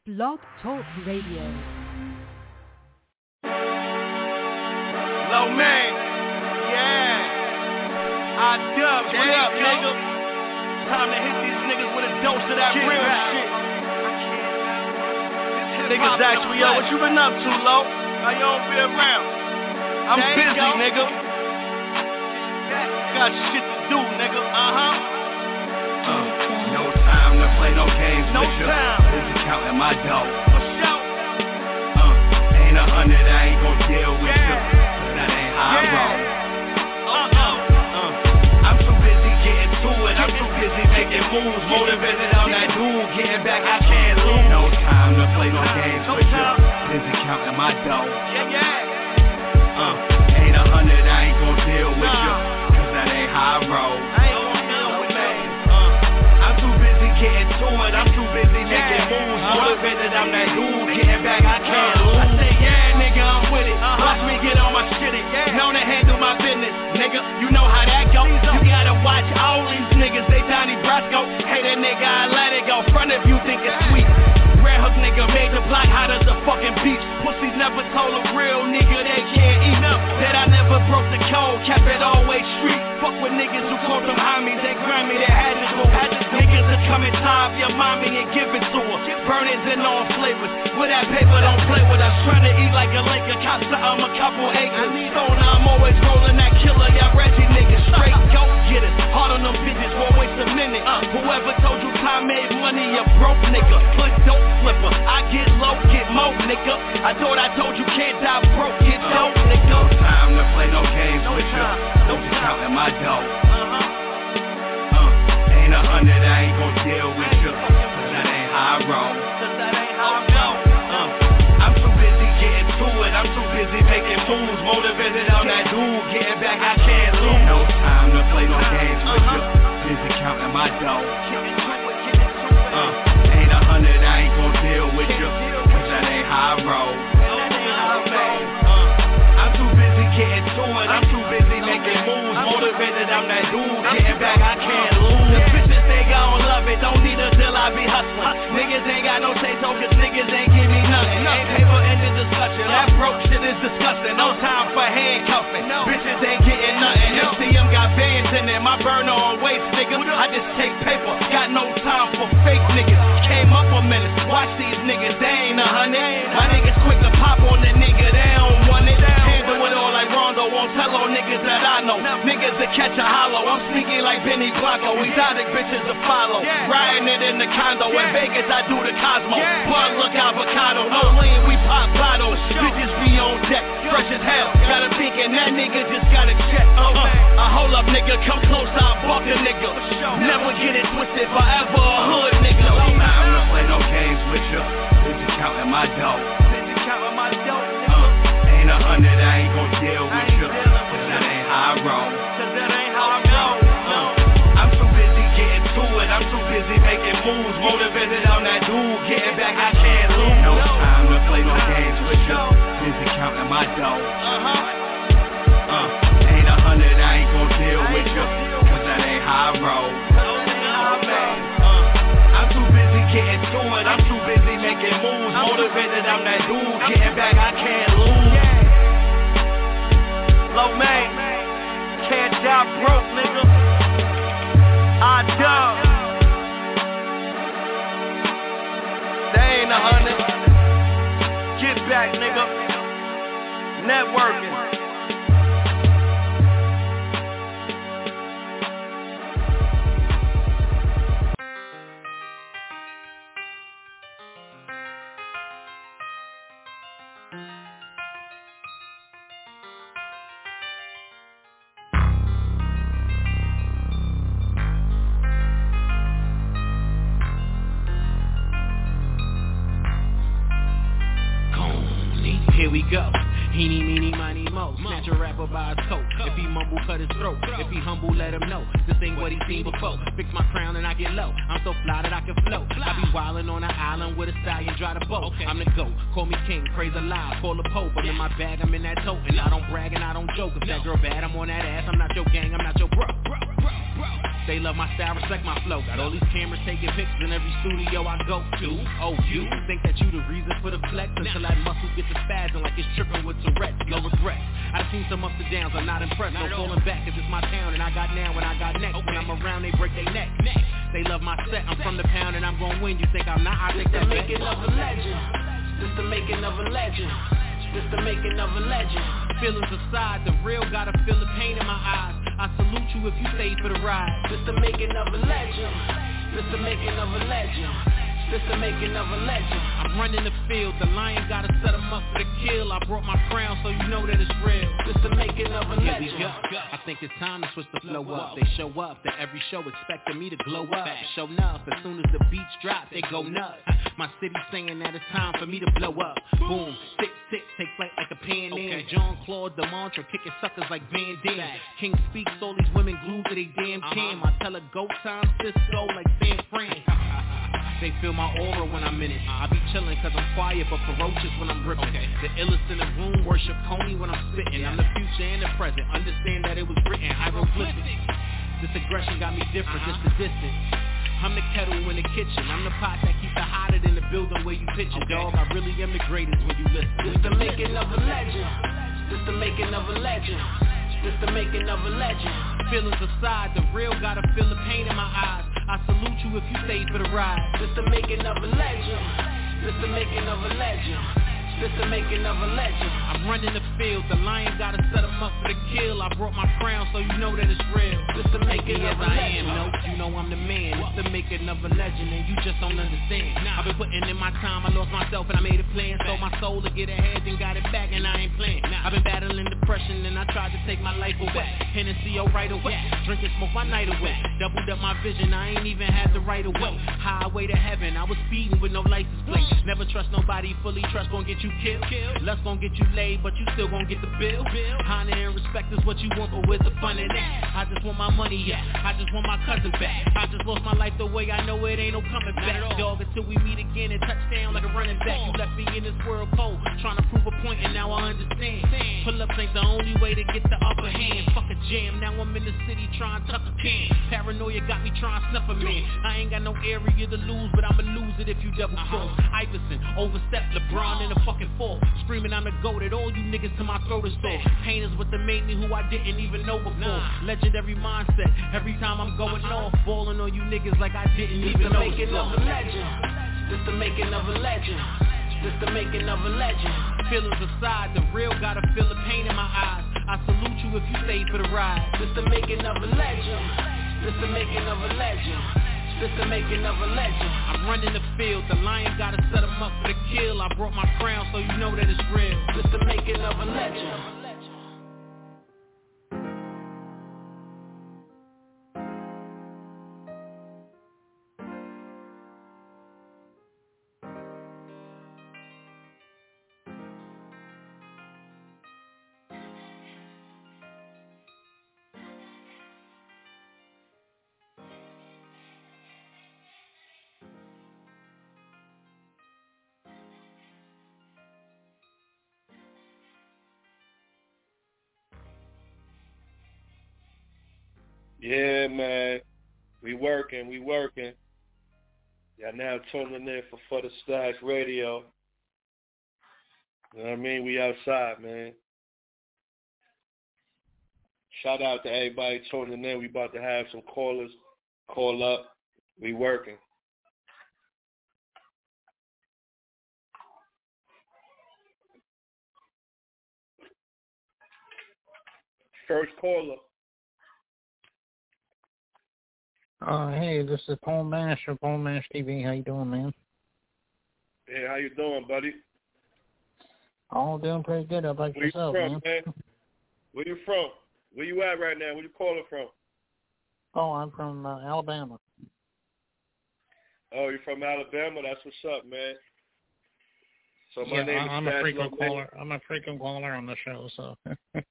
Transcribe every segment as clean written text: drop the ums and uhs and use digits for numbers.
Blog Talk Radio. Low man, yeah. I dub, what up, nigga? Time to hit these niggas with a dose of that real shit. Niggas ask me, yo, what you been up to, Low? How you don't be around? I'm busy, nigga. Got shit to do, nigga. No time to play no games. No with time. Busy counting my dough. For sure. Ain't 100, I ain't gon' deal with you. Cause that ain't how I roll. I'm too busy getting to it. I'm too busy making moves. Motivated on that dude. Getting back, I can't lose. No time to play no games with you. Busy counting my dough. Ain't 100, I ain't gon' deal with you. Cause that ain't how I roll. Getting to it, I'm too busy making moves. Motivated, I'm that dude. Getting back, I can't lose. I say, yeah, nigga, I'm with it. Watch me get on my shit. Known to handle my business, nigga. You know how that go. You gotta watch all these niggas. They Donnie Brasco. Hey, that nigga, I let it go. Front of you think it's sweet. Red Hook nigga made the block hot as a fucking beach. Pussies never told a real nigga they can't eat. That I never broke the code. Kept it always street. Fuck with niggas who called them homies. They grimy, they had to go. Niggas that come and top your mommy and give it to her. Burnings in all flavors. With that paper, don't play with us. Trying to eat like a Laker. Cop something, a couple acres. Stone, I'm always rolling that killer. Y'all Reggie niggas. Straight go get it. Hard on them bitches, won't waste a minute. Whoever told you time made money, you broke nigga. Put dope flipper. I get low, get mo, nigga. I thought I told you can't die broke, get dope, nigga. No time to play no games with you. No counting my dough. Ain't 100, I ain't gon' deal with you. Cause that ain't how I roll. I'm too busy getting to it. I'm too busy making moves. Motivated on that dude. Getting back, I can't lose. No time to play no games with you. Busy counting my dough. Ain't 100, I ain't gon' deal with you. Cause that ain't how I roll. I'm too busy getting to it. I'm too busy making moves. Motivated, I'm that dude. Getting back, I can't lose. The bitches think I don't love it. Don't need a deal, I be hustling. Niggas ain't got no say-so, cause niggas ain't give me nothing. Ain't paper in the discussion. That broke shit is disgusting. No time for handcuffing. Bitches ain't getting nothing. MCM got bands in it. My burner on waste, nigga. I just take paper. Got no time for fake niggas. Came up a minute. Watch these niggas. They ain't 100. My niggas quick to pop on the nigga. They don't want it. Handle it all like Rondo. Won't tell on niggas that I know. Niggas that catch a hollow. I'm sneaky like Benny Blanco. Exotic bitches to follow. Riding it in the condo. In Vegas, I do the Cosmo. Bud look avocado. No lean, we pop bottles. Bitches be on deck. Fresh as hell. Got a thinking that nigga just got a check. Hold up, nigga. Come close, I'll buck a nigga. Never get it twisted. Forever a hood, nigga. No time to play no games with you. Busy counting my dough. Busy counting my dough. Ain't 100, I ain't gon' deal with you. Cause that ain't how I roll. Cause that ain't how I roll. I'm too busy getting to it. I'm too busy making moves. Motivated on that dude. Getting back, I can't lose. No time to play no games with you. Busy counting my dough. Ain't 100, I ain't gon' deal with you. Cause that ain't how I roll. I'm too busy getting to it. I'm too busy making moves. Motivated, I'm that dude. Getting back, I can't lose. Low man, can't die broke, nigga. I dub. They ain't 100. Get back, nigga. Networking. Here we go. Heenie, meenie, miny, mo. Snatch a rapper by his coat. If he mumble, cut his throat. If he humble, let him know. This ain't what he seen before. Fix my crown and I get low. I'm so fly that I can float. I be wildin' on an island with a stallion, dry the boat. I'm the GOAT. Call me king, praise alive. Call the Pope. I'm in my bag, I'm in that tote. And I don't brag and I don't joke. If that girl bad, I'm on that ass. I'm not your gang, I'm not your bro. They love my style, respect my flow. Got all these cameras taking pictures in every studio I go to. Oh, you think that you the reason for the flex until that muscle gets a spasm like it's tripping with Tourette's. No regrets. I've seen some ups and downs, I'm not impressed. No falling back, cause it's my town and I got now and I got next. When I'm around, they break their neck. They love my set, I'm from the pound and I'm gonna win. You think I'm not? I think that's the making of a legend. This the making of a legend. This the making of a legend. Feelings aside, the real gotta feel the pain in my eyes. I salute you if you stay for the ride. This the making of a legend. This the making of a legend. This the making of a legend. I'm running the field, the lion gotta set him up for the kill. I brought my crown so you know that it's real. This the making of a legend. I think it's time to switch the flow up. They show up to every show expecting me to glow up. Show enough, as soon as the beats drop, they go nuts. My city saying that it's time for me to blow up. Boom, tick, tick, take flight like a Pan Am. Jean-Claude Demontre kicking suckers like Van Damme. King speaks, all these women glued to they damn cam. I tell her go time, Cisco like San Fran. They feel my aura when I'm in it. I be chillin' cause I'm quiet but ferocious when I'm ripping. The illest in the room worship Coney when I'm spitting. I'm the future and the present. Understand that it was written hieroglyphics. This aggression got me different, just the distance. I'm the kettle in the kitchen. I'm the pot that keeps it hotter than the building where you pitchin', dog. I really am the greatest when you listen. This the making of a legend. This the making of a legend. This the making of a legend. Feelings aside, the real gotta feel the pain in my eyes. I salute you if you stay for the ride. This the making of a legend. This the making of a legend. This the making of a legend. I'm running the field, the lion gotta set him up for the kill. I brought my crown so you know that it's real. This the making of a legend. No, you know I'm the man. It's the making of a legend and you just don't understand. I've been putting in my time, I lost myself and I made a plan. Sold my soul to get ahead and got it back and I ain't playing. I've been battling depression and I tried to take my life away. Hennessy right away, drink and smoke my night away. Doubled up my vision, I ain't even had the right away. Highway to heaven, I was speeding with no license plate. Never trust nobody, fully trust gon' get you killed. Lust gon' get you laid, but you still gon' get the bill. Honor and respect is what you want, but where's the fun in that? I just want my money, yeah. I just want my cousin back. I just lost my life the way I know it ain't no coming back. Dog, until we meet again and touch down like a running back. You left me in this world cold, trying to prove a point, and now I understand. Pull-ups ain't the only way to get the upper hand. Fuck a jam, now I'm in the city trying to tuck a can. Paranoia got me trying to snuff a man. I ain't got no area to lose, but I'ma lose it if you double fall. Iverson, overstep LeBron in the fucking fall. Screaming I'm the GOAT at all you niggas to my throat is sore. Pain is what that made me who I didn't even know before. Legendary mindset, every time I'm going off. Balling on you niggas like I didn't even know. This the making of a legend. This the making of a legend. This the making of a legend. Feelings aside, the real gotta feel the pain in my eyes. I salute you if you stay for the ride. This the making of a legend. This the making of a legend. This the making of a legend. I'm running the field, the lion gotta set him up for the kill. I brought my crown so you know that it's real. This the making of a legend. Yeah, man. We working. Y'all now tuning in for the Stacks Radio. You know what I mean? We outside, man. Shout out to everybody tuning in. We about to have some callers call up. We working. First caller. Hey, this is Paul Mash from Paul Mash TV. How you doing, man? Hey, how you doing, buddy? All doing pretty good. How about yourself, man? Where you from? Where you at right now? Where you calling from? Oh, I'm from Alabama. Oh, you're from Alabama? That's what's up, man. So my name I'm is a frequent caller. I'm a frequent caller on the show, so. That's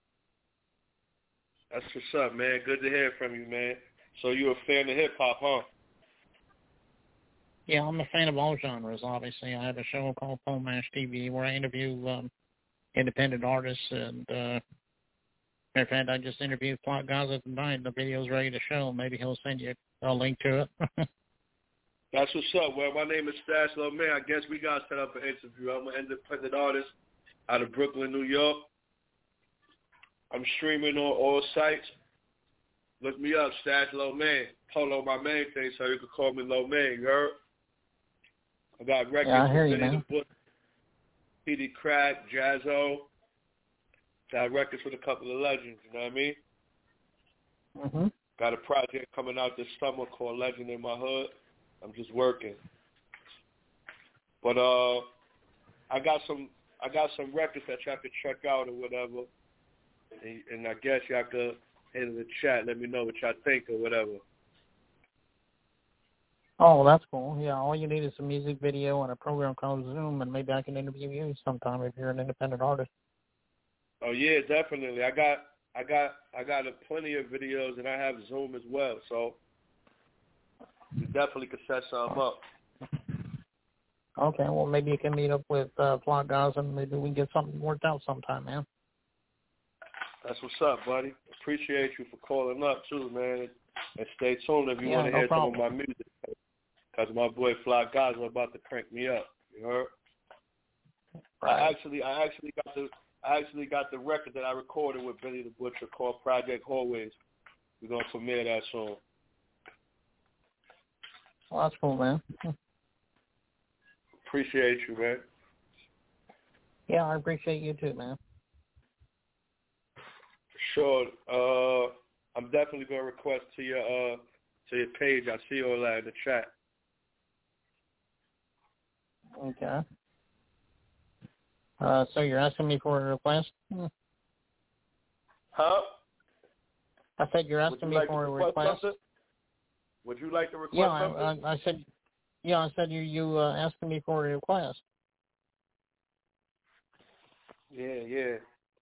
what's up, man. Good to hear from you, man. So you're a fan of hip-hop, huh? Yeah, I'm a fan of all genres, obviously. I have a show called Paul Mash TV where I interview independent artists and In fact, I just interviewed Plot Gaza tonight. The video's ready to show. Maybe he'll send you a link to it. That's what's up. Well, my name is Stash Low Man. I guess we got to set up an interview. I'm an independent artist out of Brooklyn, New York. I'm streaming on all sites. Look me up, Stash Low Man. Polo my main thing, so you can call me Low Man, you heard? I got records I hear you, Benny man. the Butcher, PD Crack, Jazzo. Got records with a couple of legends, you know what I mean? Mm-hmm. Got a project coming out this summer called Legend in My Hood. I'm just working. But I got some records that y'all could check out or whatever. And I guess y'all could hit in the chat, let me know what y'all think or whatever. Oh, that's cool. Yeah, all you need is a music video and a program called Zoom, and maybe I can interview you sometime if you're an independent artist. Oh yeah, definitely. I got plenty of videos, and I have Zoom as well, so you definitely could set something up. Okay, well maybe you can meet up with Plot Gaza, and maybe we can get something worked out sometime, man. That's what's up, buddy. Appreciate you for calling up too, man. And stay tuned if you want to hear some of my music, because my boy Plot Gaza about to crank me up. You heard? Right. I actually got the record that I recorded with Benny the Butcher called Project Hallways. We're gonna premiere that soon. Well, that's cool, man. Appreciate you, man. Yeah, I appreciate you too, man. Sure. I'm definitely gonna request to your page. I see all that in the chat. Okay. So you're asking me for a request? Huh? I said you're asking me for a request. Something? Would you like to request something? I said. Yeah, I said you asking me for a request. Yeah.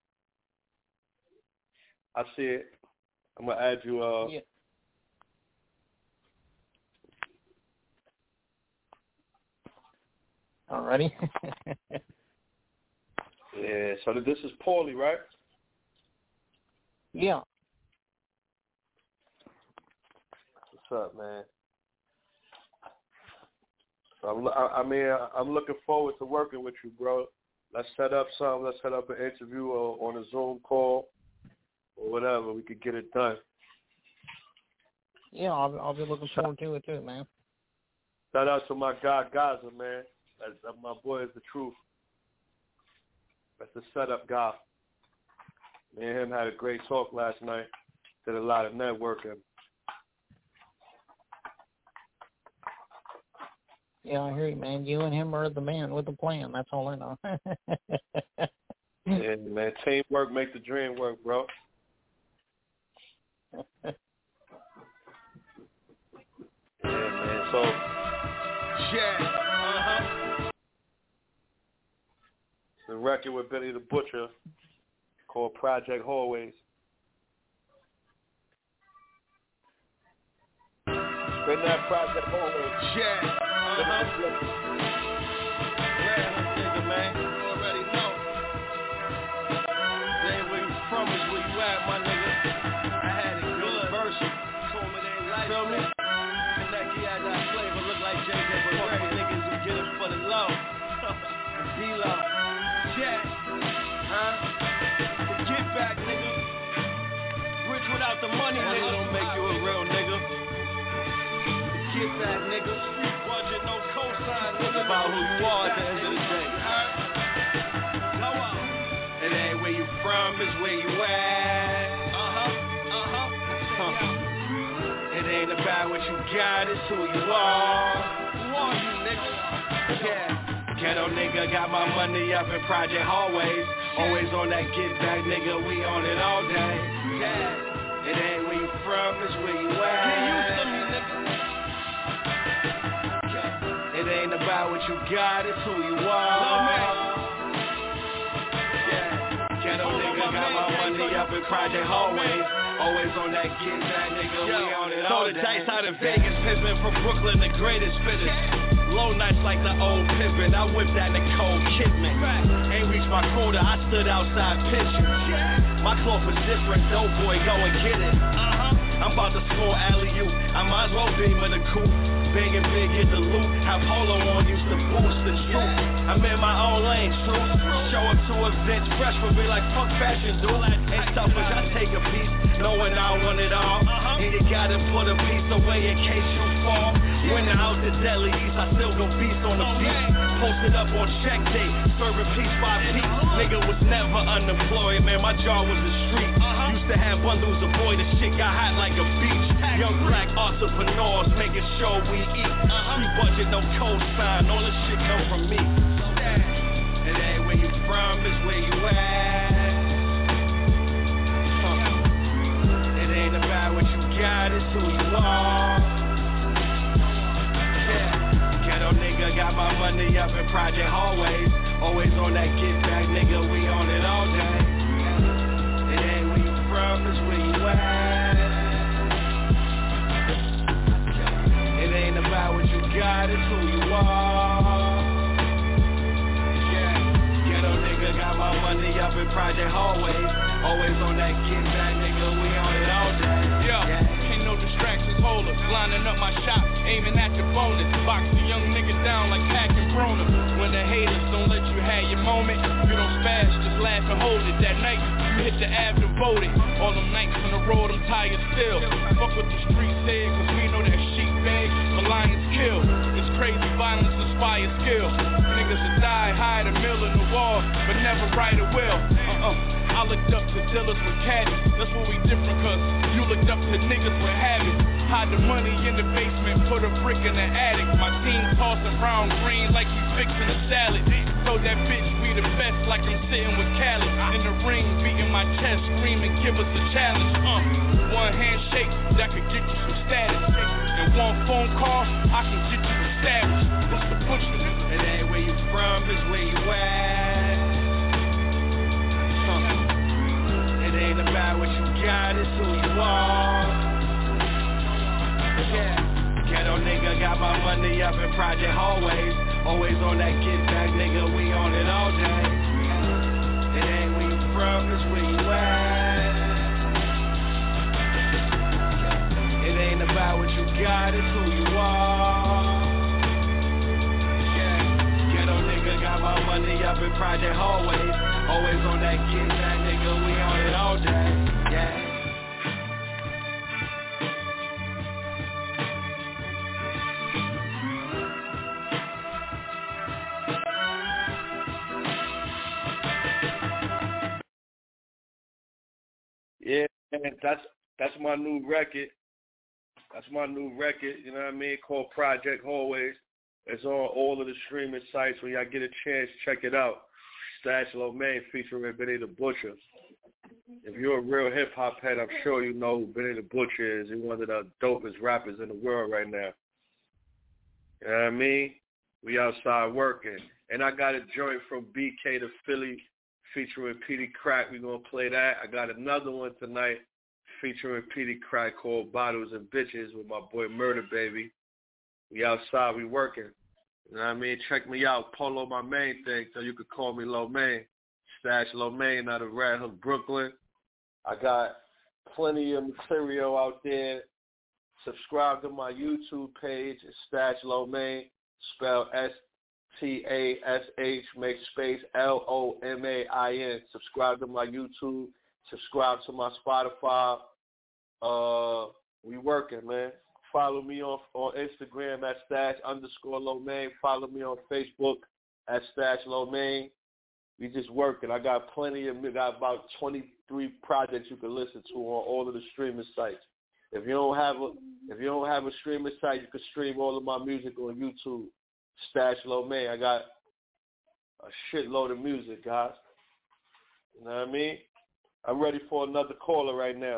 I see it. I'm gonna add you. Yeah. Alrighty. Yeah. So this is Paulie, right? Yeah. What's up, man? I'm looking forward to working with you, bro. Let's set up something. Let's set up an interview or on a Zoom call or whatever. We could get it done. Yeah, I'll be looking forward to it too, man. Shout out to my guy Gaza, man. My boy is the truth. That's the setup guy. Me and him had a great talk last night. Did a lot of networking. Yeah, I hear you, man. You and him are the man with the plan. That's all I know. Yeah, man. Teamwork make the dream work, bro. Yeah, man. So, the record with Benny the Butcher called Project Hallways. Spin that Project Hallways. Yeah. Nigga, man. You already know. They where you from is where you at, my nigga. I had it universal. Told me they like feel me? Connect, he had that flavor. Look like JJ, but fuck with niggas who get it for the low. D-Lo. Yeah. Huh? The get back, nigga. Rich without the money, nigga. Don't make you a real nigga. Get that, nigga. Street budget, no cosign, nigga. About who you are at the end of the day. Go on. It ain't where you from, it's where you at. It ain't about what you got, it's who you are. Who are you, nigga? Yeah. Ghetto nigga got my money up in Project Hallways. Always on that get back, nigga. We on it all day. Yeah. It ain't where you from, it's where you at. Get used to me, nigga. It ain't about what you got, it's who you are. Yeah, ghetto nigga got my money up in Project Hallways. Always on that get back, nigga, we on it all day. Throw the dice out in Vegas, Pittsburgh from Brooklyn, the greatest spitters. Low nights like the old pimpin', I whipped that Nicole Kidman. Ain't reached my quota, I stood outside pitching. My cloth was different, dope boy, go and get it. I'm about to score alley-oop, I might as well beam in the coupe. Banging big, hit the loop, have polo on, used to boost the shoot. I'm in my own lane, true. Show up to events, fresh will be like fuck fashion, dude. Ain't selfish, I take a piece, knowing I want it all. And you gotta put a piece away in case you fall. When I out the deadly east, I still go beast on the beach. Posted up on check day, serving peace by peace. Nigga was never unemployed, man, my jaw was the street. Used to have bundles of boy, the shit got hot like a beach. Young black entrepreneurs making sure we eat. Free budget, no cosign, all this shit come from me. It ain't where you from, it's where you at. It ain't about what you got, it's who you are. Ghetto nigga got my money up in Project Hallways. Always on that get back, nigga, we on it all day. It ain't where you from, it's where you at. It ain't about what you got, it's who you are. Yeah, ghetto nigga got my money up in Project Hallways. Always on that get back, nigga, we on it all day. Yeah, ain't no distractions, hold us. Lining up my shop, aiming at your bonus. Box the young nigga down like packing Brona. When the haters don't let you have your moment, you don't spaz, just laugh and hold it. That night, you hit the Ave and voted. All them nights on the road, I'm tired still. Fuck what the streets say, cause we know that sheep bag, the lions kill. This crazy violence inspires skill. Niggas that die, hide a mill in the wall, but never write a will. I looked up to dealers with caddies. That's what we different, cause you looked up to niggas with habits. Hide the money in the basement, put a brick in the attic. My team tossing brown green like we fixing a salad. Told that bitch we the best like I'm sitting with Khaled. In the ring, beating my chest, screaming, give us a challenge. One handshake, that could get you some status. And one phone call, I can get you established. What's the butcher? It ain't where you from, it's where you at. It ain't about what you got, it's who you are. Yeah, ghetto nigga got my money up in Project Hallways. Always on that get back, nigga, we on it all day. It ain't where you from, it's where you at. It ain't about what you got, it's who you are. Yeah, ghetto nigga got my money up in Project Hallways. Always on that get back, nigga, we on it all day. Yeah. Yeah, that's my new record. That's my new record, you know what I mean, called Project Hallways. It's on all of the streaming sites. When y'all get a chance, check it out. Stash Lomain featuring Benny the Butcher. If you're a real hip-hop head, I'm sure you know who Benny the Butcher is. He's one of the dopest rappers in the world right now. You know what I mean? We outside working. And I got a joint from BK to Philly featuring Petey Crack. We're going to play that. I got another one tonight featuring Petey Crack called Bottles and Bitches with my boy Murder Baby. We outside, we working. You know what I mean? Check me out. Polo my main thing, so you could call me Lomain. Stash Lomain out of Red Hook, Brooklyn. I got plenty of material out there. Subscribe to my YouTube page. It's Stash Lomain, spelled S-T-A-S-H, make space L-O-M-A-I-N. Subscribe to my YouTube. Subscribe to my Spotify. We working, man. Follow me on Instagram at Stash_Lomain. Follow me on Facebook at Stash Lomain. We just working. I got got about 23 projects you can listen to on all of the streaming sites. If you don't have a streaming site, you can stream all of my music on YouTube. Stash Lomain. I got a shitload of music, guys. You know what I mean? I'm ready for another caller right now.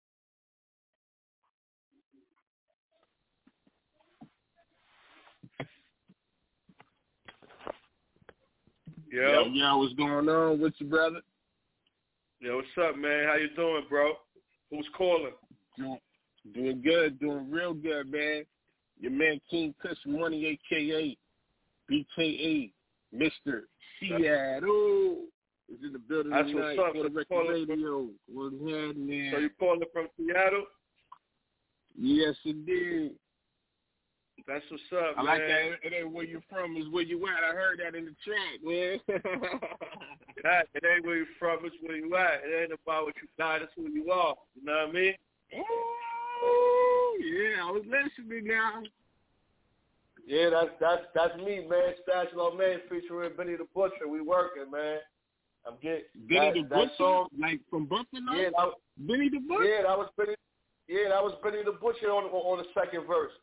Yo, what's going on with you, brother? Yo, what's up, man? How you doing, bro? Who's calling? Doing good, doing real good, man. Your man King Kush Money, a.k.a. BKA, Mr. Seattle is in the building That's tonight what's up. for the record radio. What's happening? So you calling from Seattle? Yes, indeed. That's what's up, I man. like that. It ain't where you from, it's where you at. I heard that in the track, man. It ain't where you from, it's where you at. It ain't about what you got, it's who you are. You know what I mean? Oh, yeah, I was listening now. Yeah, that's me, man. Stash Low Man featuring Benny the Butcher. We working, man. I'm getting Benny the Butcher, song, like from Buffalo. Yeah, Benny the Butcher. Yeah, that was Benny the Butcher on the second verse.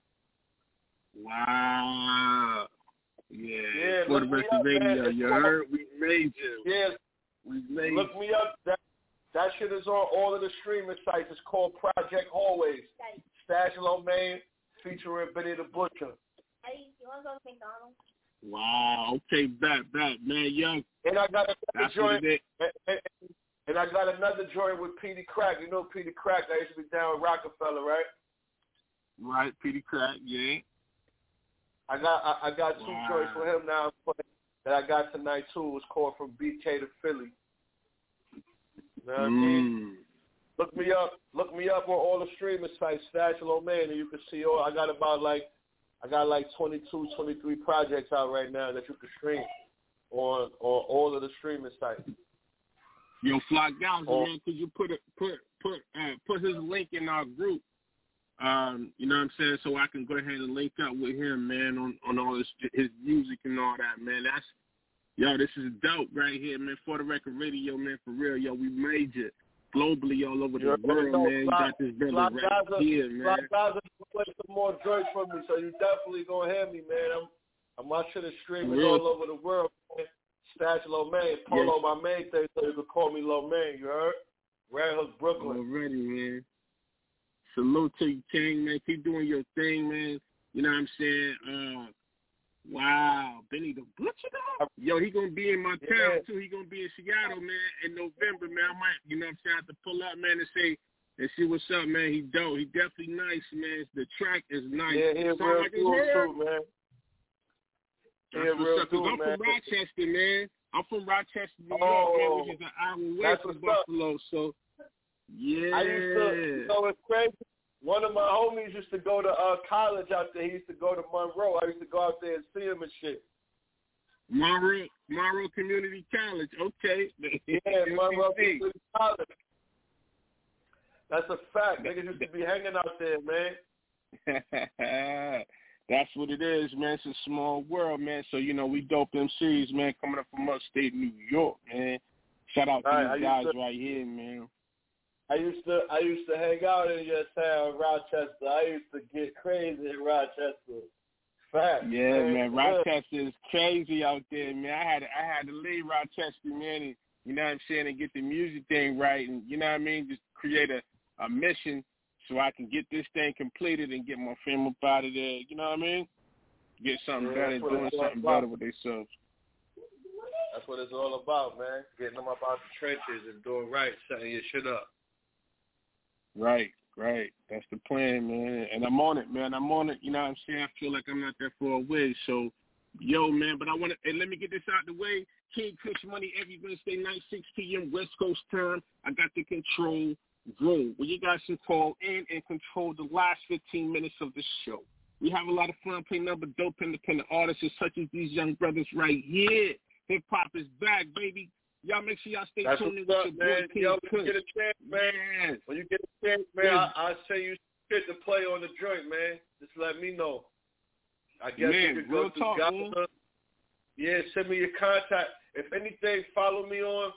Wow. Yeah. For the look rest me of up, radio, man. you heard? We made you. Yeah, we made. Look me up. That shit is on all of the streaming sites. It's called Project Hallways. Stash Low Man featuring Benny the Butcher. Hey, you want to go to McDonald's? Wow. Okay, back, man, young. And I got another joint. And I got another joint with Petey Crack. You know Petey Crack? I used to be down with Rockefeller, right? Right, Petey Crack. Yeah. I got two joints for him now that I got tonight too. It's called From BK to Philly. You know what I mean? Look me up on all the streaming sites, Stash Low Man, and you can see all. I got like 22, 23 projects out right now that you can stream on all of the streaming sites. Yo, Fly Gals, man, could you put his link in our group? You know what I'm saying, so I can go ahead and link up with him, man, on all his music and all that, man. This is dope right here, man. For the record radio, man, for real, yo, we made it globally all over the world, man. You got this brother right here, man. Fly Gaza play some more joints for me, so you definitely gonna hear me, man. My shit is streaming all over the world, man. Stash Low Man, Polo, my main thing, so you can call me Low Man, you heard? Red Hook, Brooklyn. Already, man. Salute to you, King, man. Keep doing your thing, man. You know what I'm saying? Wow. Benny the Butcher, dog? Yo, he going to be in my town, too. He going to be in Seattle, man, in November, man. I might, you know what I'm saying, have to pull up, man, and see what's up, man. He dope. He definitely nice, man. The track is nice. Yeah, he's real cool, too, man. That's what's up, 'cause I'm from Rochester, man. I'm from Rochester, New York, man, which is an hour away from Buffalo, so, yeah. I used to, it's crazy. One of my homies used to go to college out there. He used to go to Monroe. I used to go out there and see him and shit. Monroe Community College, okay. Yeah, Monroe Community College. That's a fact. Niggas used to be hanging out there, man. That's what it is, man. It's a small world, man. So, you know, we dope MCs, man, coming up from upstate New York, man. Shout out to these guys right here, man. I used to hang out in your town, Rochester. I used to get crazy in Rochester. Fact. Yeah, man. Rochester is crazy out there, man. I had to leave Rochester, man, and, you know what I'm saying, and get the music thing right, and, you know what I mean, just create a mission so I can get this thing completed and get my family up out of there, you know what I mean? Get something better, doing something better with themselves. That's what it's all about, man. Getting them up out the trenches and doing right, setting your shit up. Right. That's the plan, man. And I'm on it, man. You know what I'm saying? I feel like I'm not that far away. So, yo, man, but I want to, and let me get this out the way. King Kush Money every Wednesday night, 6 p.m. West Coast time. I got the control room where you guys can call in and control the last 15 minutes of the show. We have a lot of fun playing number dope independent artists such as these young brothers right here. Hip hop is back, baby. Y'all make sure y'all stay tuned in with your boy King Kush. When you get a chance, man. When you get a chance, man, I'll send you shit to play on the joint, man. Just let me know. I guess you could go to Gaza. Yeah, send me your contact. If anything, follow me on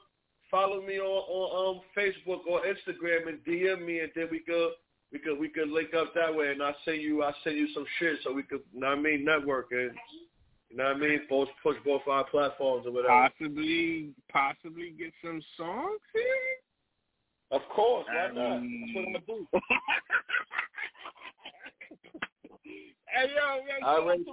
Facebook or Instagram and DM me, and then we could link up that way, and I'll send you some shit so we could, you know what I mean, network and. You know what I mean? Both push both our platforms or whatever. Possibly get some songs here? Of course. Why not? That's what I'm going to do. Hey, yo, I already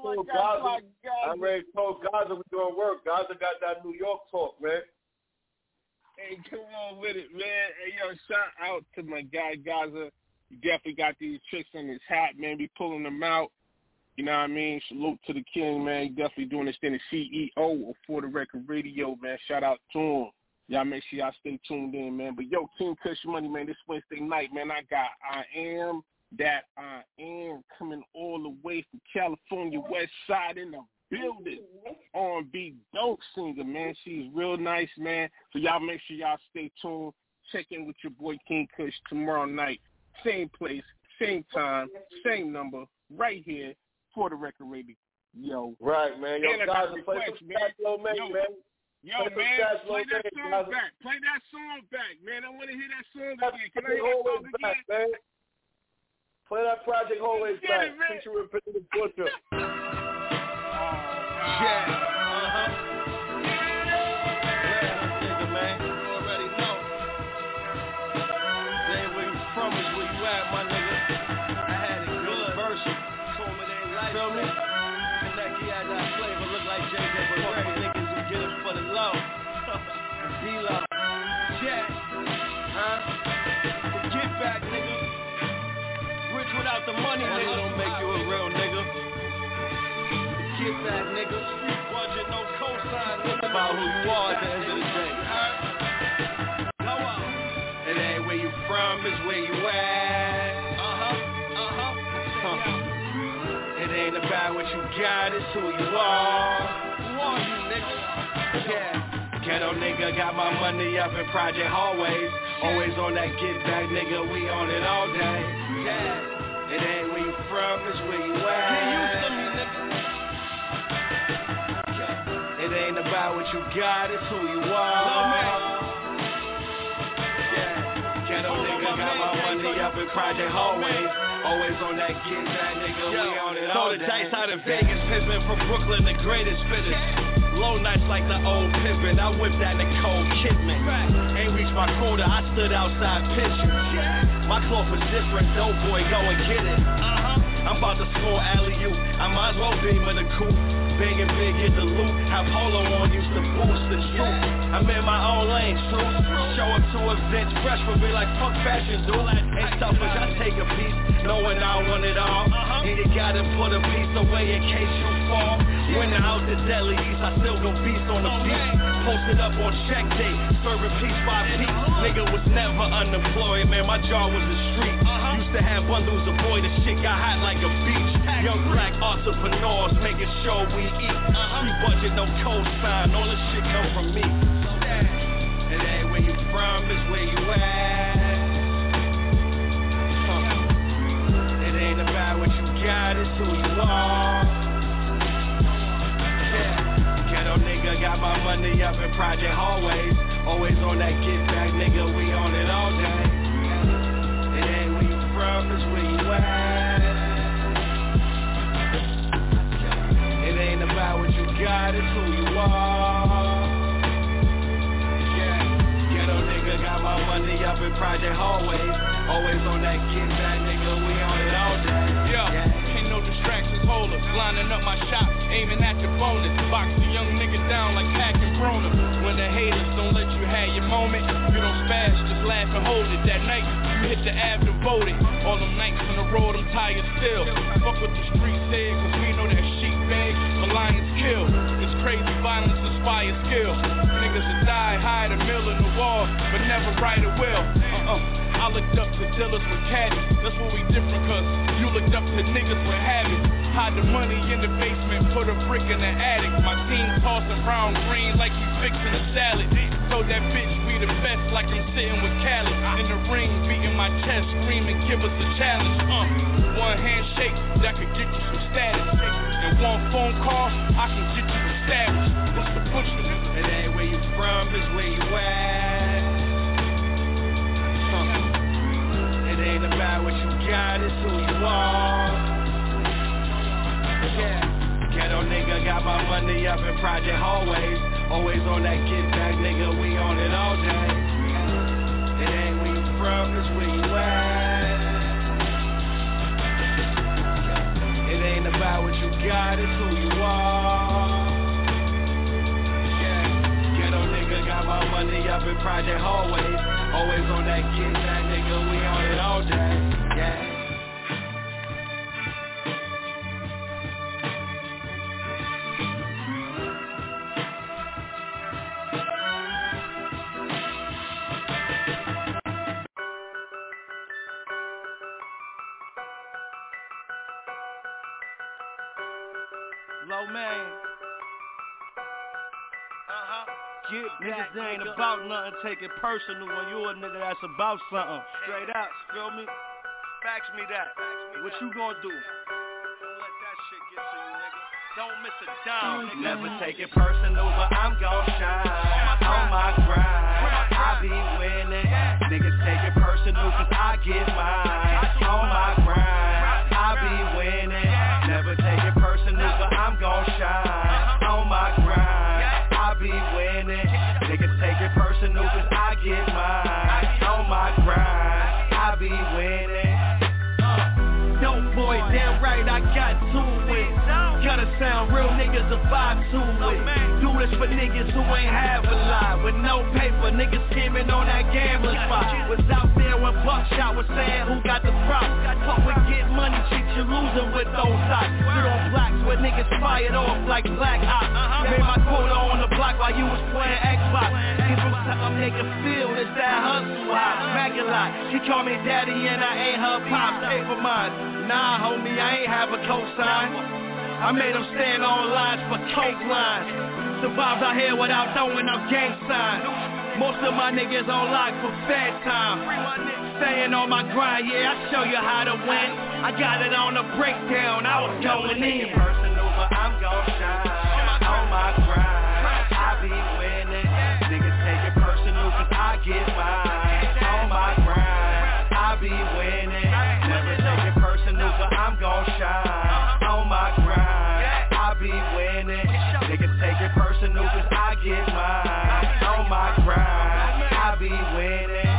told Gaza we doing work. Gaza got that New York talk, man. Hey, come on with it, man. Hey, yo, shout out to my guy Gaza. He definitely got these tricks on his hat, man. Be pulling them out. You know what I mean? Salute to the king, man. He definitely doing this thing. The CEO of For the Record Radio, man. Shout out to him. Y'all make sure y'all stay tuned in, man. But yo, King Kush Money, man, this Wednesday night, man, I got I Am That I Am coming all the way from California, West Side in the building. R&B dope singer, man. She's real nice, man. So y'all make sure y'all stay tuned. Check in with your boy King Kush tomorrow night. Same place, same time, same number, right here, For the Record Radio. Yo. Right, man. Yo, guys, play some Stashlow, man. Yo, man, play that song back. Play that song back, man. I want to hear that song again. Can I hear that song again? Man. Play that Project Hallways back. Featuring Pittsburgh Butcher. Yeah. Nigga, man. You already know. They ain't where you from is where you at, my nigga. I had it good. Version. Told me they ain't like feel me? And that kid had that flavor. Look like JJ, but right, niggas who get it for the low. D-Lo. Yeah. The get back, nigga. Rich without the money, nigga. Don't make you a real nigga. Get that, nigga. Street budget, no cosign, nigga. About who you are at the end of the day. Come on. It ain't where you from, it's where you at. It ain't about what you got, it's who you are. Who are you, nigga? Yeah. Ghetto nigga got my money up in Project Hallways. Always on that get back, nigga. We on it all day. Yeah. It ain't where you from, it's where you at. Get used to me, nigga. It ain't about what you got, it's who you are. Yeah, ghetto nigga got my money up in Project Hallways. Always on that get back, nigga, we on it all day. Throw the dice out in Vegas, Pimpin' from Brooklyn, the greatest spitters. Low nights like the old Pimpin', I whipped that Nicole Kidman. Ain't reached my quota, I stood outside pitching. My cloth was different, dope boy, go and get it. I'm about to score alley-oop, I might as well beam in the coupe. Banging big, get the loot, have polo on, used to boost the truth. I'm in my own lane, truth. Show up to events, fresh will be like fuck fashion, dude. Ain't selfish, I take a piece, knowing I want it all. And you gotta put a piece away in case you fall. When I out the deadly east, I still go beast on the beach. Posted up on check day, serving piece by piece. Nigga was never unemployed, man, my jaw was the street. Used to have bundles of boy, the shit got hot like a beach. Young black entrepreneurs making sure we eat. Free budget, no cosign, all this shit come from me. It ain't where you from, it's where you at. It ain't about what you got, it's who you are. Yeah, ghetto nigga got my money up in Project Hallways. Always on that get back, nigga, we on it all day. It ain't where you from, it's where you at. It ain't about what you got, it's who you are. Yeah, ghetto nigga got my money up in Project Hallways. Always on that get back, nigga, we on it all day. Yeah, ain't no distractions, holders. Lining up my shot, aiming at your bonus. Box the young nigga down like packing Brona. When the haters don't let you have your moment, you don't spaz, just laugh and hold it. That night, you hit the Ave and voted. All them nights on the road, I'm tired still. Fuck what the streets say, cause we know that sheep bag, the lions kill. This crazy violence inspires skill. Niggas that die, hide a mill in the wall, but never write a will. I looked up to dealers with caddies. That's what we different, cause you looked up to niggas with habits. Hide the money in the basement, put a brick in the attic. My team tossing brown green like we fixing a salad. Told that bitch we the best like I'm sitting with Khaled. In the ring, beating my chest, screaming, give us a challenge. One handshake, that could get you some status. And one phone call, I can get you established. What's the butcher? It ain't where you from, it's where you at. It ain't about what you got, it's who you are. Yeah, ghetto nigga got my money up in Project Hallways. Always on that get back, nigga, we on it all day. It ain't where you from, it's where you at. It ain't about what you got, it's who you are. Yeah, ghetto nigga got my money up in Project Hallways. Always on that get back, nigga, we on it all day. Yeah. low man. Niggas that ain't about nothing, take it personal when you a nigga that's about something. Straight out, feel me? Fax me that. What you gonna do? Don't let that shit get to you, nigga. Don't miss a dime, nigga. Never take it personal, but I'm gon' shine on my grind. I be winning. Niggas take it personal, cause I get mine. On my grind, I be winning. Never take it personal, but I'm gon' shine on my grind. I be winning. Niggas take it personal cause I get mine. On my grind, I be winning. Dope boy, damn right, I got to it. Gotta sound real niggas a vibe to it. Do this for niggas who ain't have a lot. With no paper, niggas skimming on that gambling spot. Was out there when Buckshot was saying who got the props. Fuck with get money, shit you losing with those socks. Sit on blocks where niggas fired off like Black Ops. Made my quota on the block while you was playing Xbox. Give them something make her feel, it's that hustle high. Smack a lot, she call me daddy and I ain't her pop. Paper mine. Nah, homie, I ain't have a cosign. I made them stand on lines for coke lines. Survived out here without throwing up gang signs. Most of my niggas on lock for fed time. Staying on my grind, yeah, I show you how to win. I got it on the breakdown, I was going in. Personal, but I'm gon' shine on my grind. I be winning. Niggas take it personal, cause I get mine. On my grind, I be winning. Never take it personal, but I'm gon' shine on my grind. I be winning. Niggas take it personal, cause I get mine. On my grind, I be winning.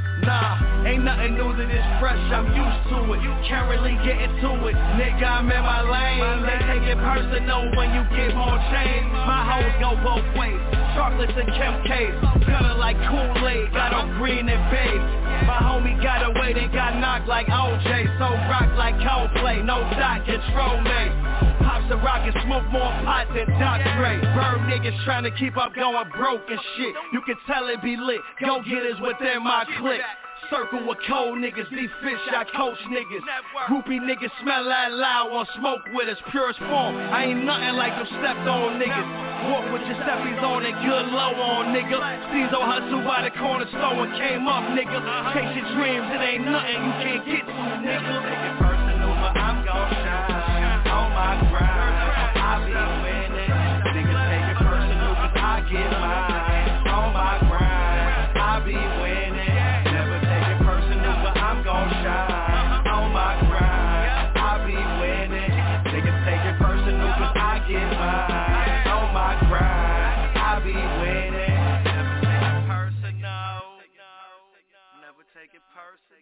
Nah, ain't nothing new to this fresh, I'm used to it. Can't really get into it, nigga, I'm in my lane. They take it personal when you get more change. My hoes go both ways, chocolates and Kim K's. Gunner like Kool-Aid, got on green and beige. My homie got away, they got knocked like OJ. So rock like Coldplay, no dot, control me. Pops a rock and smoke more pot than Doc Dre. Bird niggas trying to keep up going broke and shit. You can tell it be lit, go get it within my clique. Circle with cold niggas, these fish I coach niggas. Groupie niggas smell that loud, want smoke with us, purest form. I ain't nothing like them stepped on niggas. Walk with your steppies on and good low on nigga. Steezo hustle by the corner store and came up nigga. Chase your dreams, it ain't nothing you can't get to nigga. Take it personal, but I'm gon' shine on my grind. I be winning. Niggas take it personal, cause I get mine. On my grind, I be winning. I'm gon' shine on my grind. I be winning. Niggas take it personal cause I get mine. On my grind, I be winning. Never take it personal. Never take it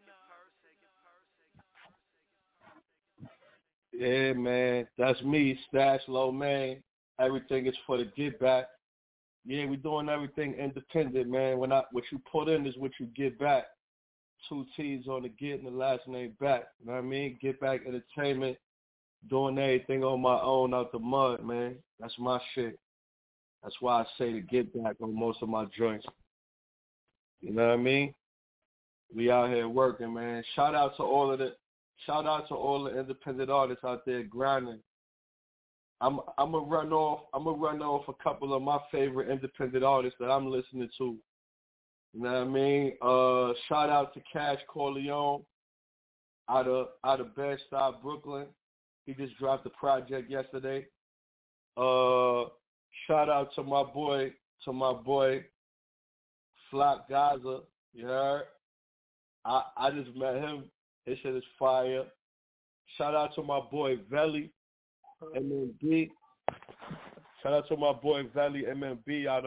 personal. Yeah, man, that's me, Stash Low Man. Everything is for the get back. Yeah, we doing everything independent, man. What you put in is what you get back. 2 T's on the get and the last name back. You know what I mean? Get Back Entertainment. Doing everything on my own out the mud, man. That's my shit. That's why I say to get back on most of my joints. You know what I mean? We out here working, man. Shout out to all the independent artists out there grinding. I'm gonna run off a couple of my favorite independent artists that I'm listening to. You know what I mean? Shout out to Cash Corleone out of Bed-Stuy, Brooklyn. He just dropped the project yesterday. Shout out to my boy Flock Gaza. You heard? I just met him. His shit is fire. Shout out to my boy Veli MMB. Shout out to my boy Veli MMB out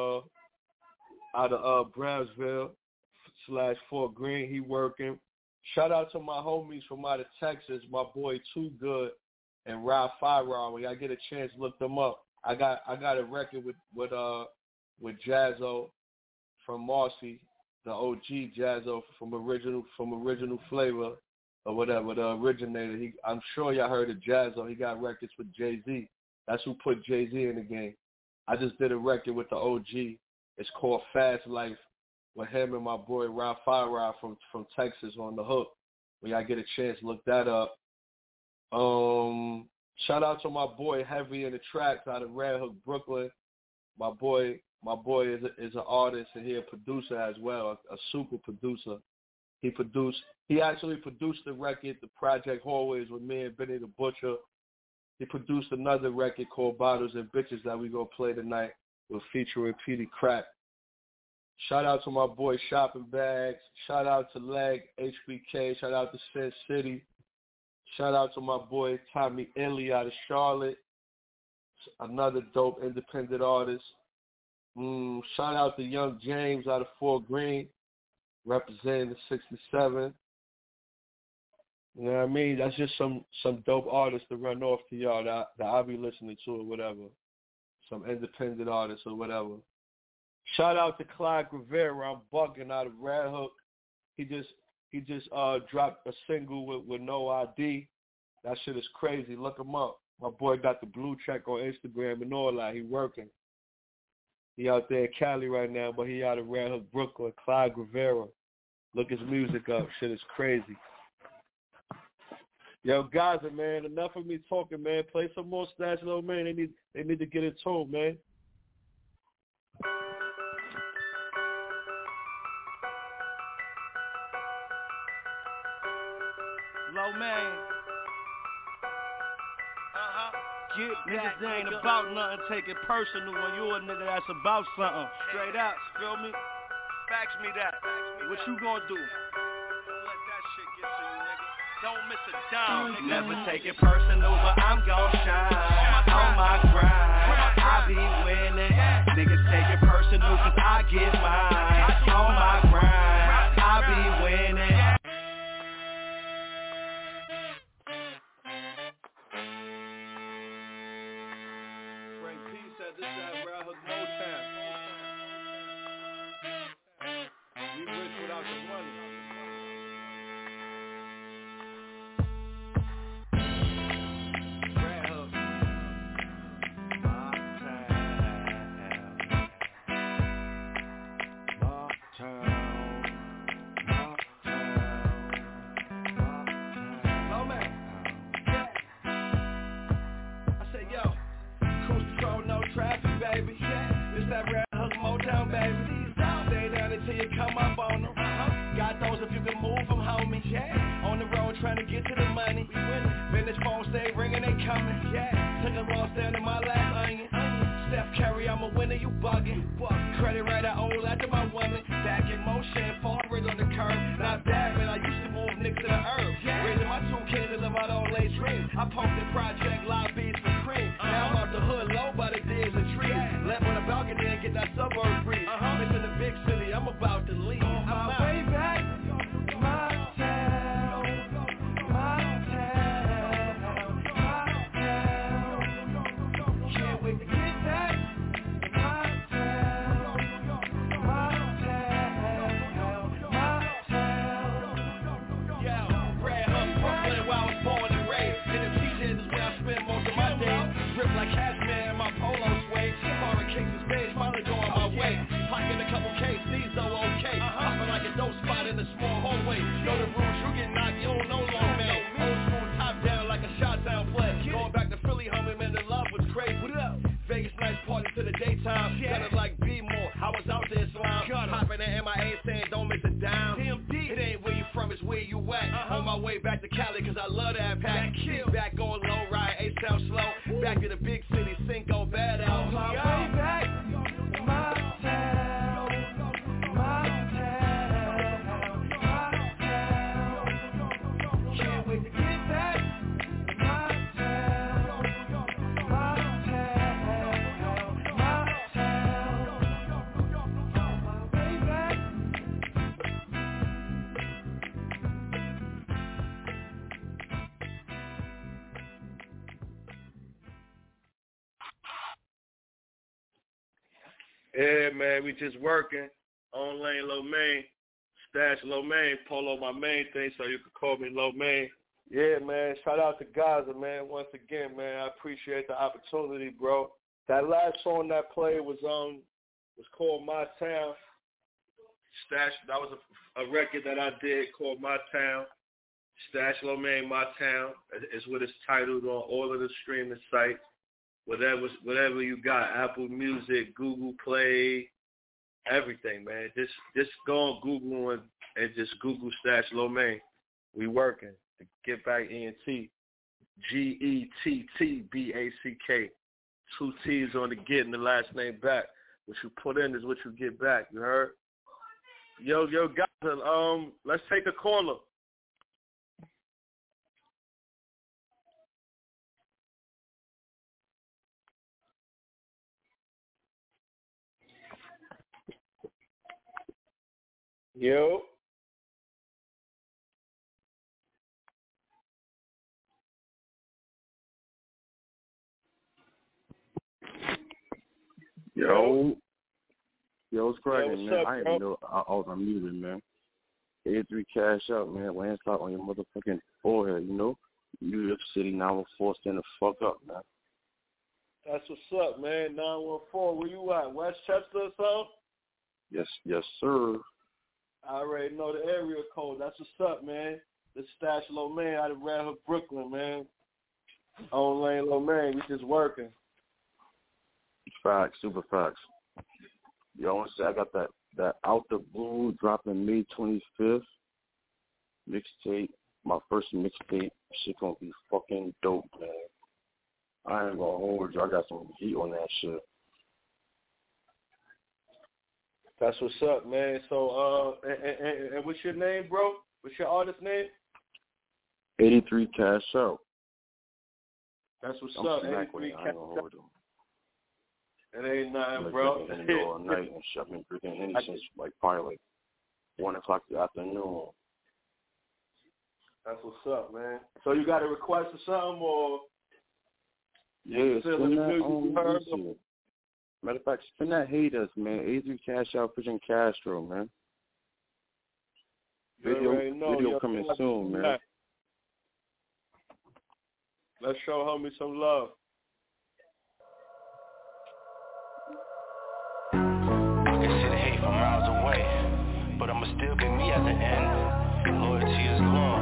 of Brownsville / Fort Greene. He working. Shout out to my homies from out of Texas, my boy Too Good and Rob Firearm. When I get a chance, look them up. I got a record with Jazzo from Marcy, the OG Jazzo from original Flavor or whatever, the originator. I'm sure y'all heard of Jazzo. He got records with Jay-Z. That's who put Jay-Z in the game. I just did a record with the OG. It's called Fast Life with him and my boy Rob Firearm from Texas on the hook. When y'all get a chance, look that up. Shout out to my boy Heavy in the Tracks out of Red Hook, Brooklyn. My boy is an artist and he a producer as well, a super producer. He actually produced the record, The Project Hallways, with me and Benny the Butcher. He produced another record called Bottles and Bitches that we gonna play tonight with featuring Petey Crack. Shout out to my boy Shopping Bags. Shout out to Leg, HBK. Shout out to Sin City. Shout out to my boy Tommy Inley out of Charlotte, another dope independent artist. Shout out to Young James out of Fort Greene, representing the 67. You know what I mean? That's just some dope artists to run off to y'all that I'll be listening to or whatever. Some independent artists or whatever. Shout out to Clyde Rivera. I'm bugging out of Red Hook. He just dropped a single with No ID. That shit is crazy. Look him up. My boy got the blue check on Instagram and all that. He working. He out there in Cali right now, but he out of Red Hook, Brooklyn. Clyde Rivera. Look his music up. Shit is crazy. Yo, Gaza, man, enough of me talking, man. Play some more Stash Lil Man. They need to get it tuned, man. Low man. Niggas that ain't about nothing, take it personal when you a nigga that's about something. Straight out, feel me? Fax me that. What you gonna do? Don't let that shit get to you, nigga. Don't miss a dime, nigga. Never take it personal, but I'm gon' shine. On my grind, I be winning. Niggas take it personal, cause I get mine. On my grind, I be winning. This is Red Hook Motown. We rich without the money. Red Hook. No man. I said, yo. Cruise control, no traffic, baby. It's that Red Hook Motown, baby. Stay down until you come up on them. Got those if you can move them, homie. On the road trying to get to the money. Vintage phone stay ringing, they coming. Took a loss down in my last onion. Steph Curry, I'm a winner, you bugging. Credit right, I owe after my woman. Back in motion, forward on the curb. Not bad, man, I used to move niggas to the herb. Raising my 2 kids to live out all age dreams. I posted Project Live Beats for cream. Now I'm out the hood low by the digs and trees. Left on the balcony and get that suburb breeze. Into the big city, I'm about to leave. I'm out. Way back, my town, my town, my town. Can't wait to get back to my town, my town, my town. Yo, Red Hook, Brooklyn, where I was born and raised. In the TJs is where I spend most of my days. Drip like Cashmere in my polo suede. Foreign kicks and stage, finally going my way. Pocketing a couple K's, these though okay. Popping like a dope spot in a small hallway. Know the rules, you get knocked, you don't know long man. Old school top down like a shot-down play. Going back to Philly, homie, man, the love was crazy. What up? Vegas nights party to the daytime. Got it like B-more, I was out there slime. Popping at MIA saying don't miss a dime. It ain't where you from, it's where you at. On my way back to Cali, cause I love that pack. Back going low, ride, A-sound slow. Back to the big city, Cinco bad out. My way back, my town, my town, my town. Can't wait to get back, my town, my town, my town. My way back. Yeah, man, we just working. On lane Low Main. Stash Low Main. Polo my main thing, so you can call me Low Main. Yeah, man. Shout out to Gaza, man. Once again, man, I appreciate the opportunity, bro. That last song that played was called My Town. Stash, that was a record that I did called My Town. Stash Lo Mein, My Town, is what it's titled on all of the streaming sites. Whatever you got, Apple Music, Google Play, everything, man. Just go on Google and just Google Stash Lo Mein. We working to get back ENT. GETTBACK. 2 T's on the get and the last name back. What you put in is what you get back. You heard? Yo, guys, let's take a caller. Yo. Yo, what's cracking, man? Up, I didn't know I was unmuted, man. 83 cash out, man. Landslide on your motherfucking forehead, you know? New York City 914, stand the fuck up, man. That's what's up, man. 914, where you at? Westchester or something? Yes, sir. I already know the area code. That's what's up, man. This Stash Lo Mein out of Red Hook, Brooklyn, man. On Lane Lo Mein, we just working. Facts, super facts. Yo, I want to say I got that Out the Blue dropping May 25th mixtape. My first mixtape. Shit gonna be fucking dope, man. I ain't gonna hold you. I got some heat on that shit. That's what's up, man. So, and what's your name, bro? What's your artist name? 83 Cash Out. That's what's I'm up. 83 Cash Out. It ain't nothing, bro. bro. All night and shit. I've been drinking Henny since probably 1 o'clock in the afternoon. That's what's up, man. So you got a request or something, or? Yeah, spin that. Matter of fact, spin that Haters, man. 83 Cash Out pushing Castro, man. Video coming soon, man. Let's show homie some love. But I'ma still be me at the end. Loyalty is law.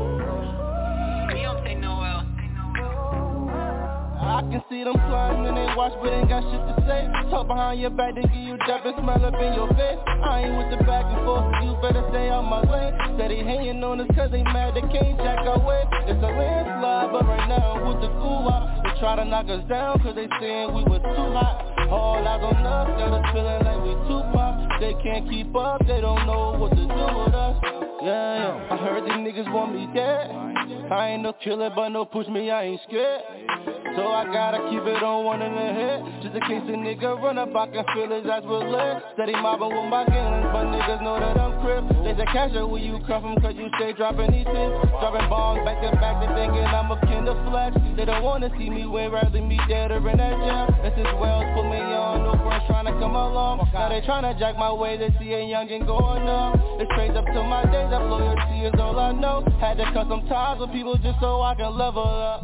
I can see them plotting and they watch but ain't got shit to say. Talk behind your back, they give you dap and smile up in your face. I ain't with the back and forth, you better stay out my lane. Steady hanging on us cause they mad they can't jack our way. It's a landslide, but right now with the goo-wop, they try to knock us down cause they saying we were too hot. All eyes on us, got us feeling like we too pop. They can't keep up, they don't know what to do with us. Yeah, I heard these niggas want me dead. I ain't no killer, but no push me, I ain't scared. So I gotta keep it on one in the head. Just in case a nigga run up, I can feel his eyes with lead. Steady mobbing with my gangs, but niggas know that I'm crip. They say cash out where you come from, cause you stay dropping these hits. Dropping bombs back to back, they thinking I'm a kin of flex. They don't wanna see me win, rather me dead or in that jail. This is Wells, put me on, no friends trying to come along. Now they tryna jack my way, they see a youngin' going up. It's straight up to my days, that loyalty is all I know. Had to cut some ties with people just so I can level up.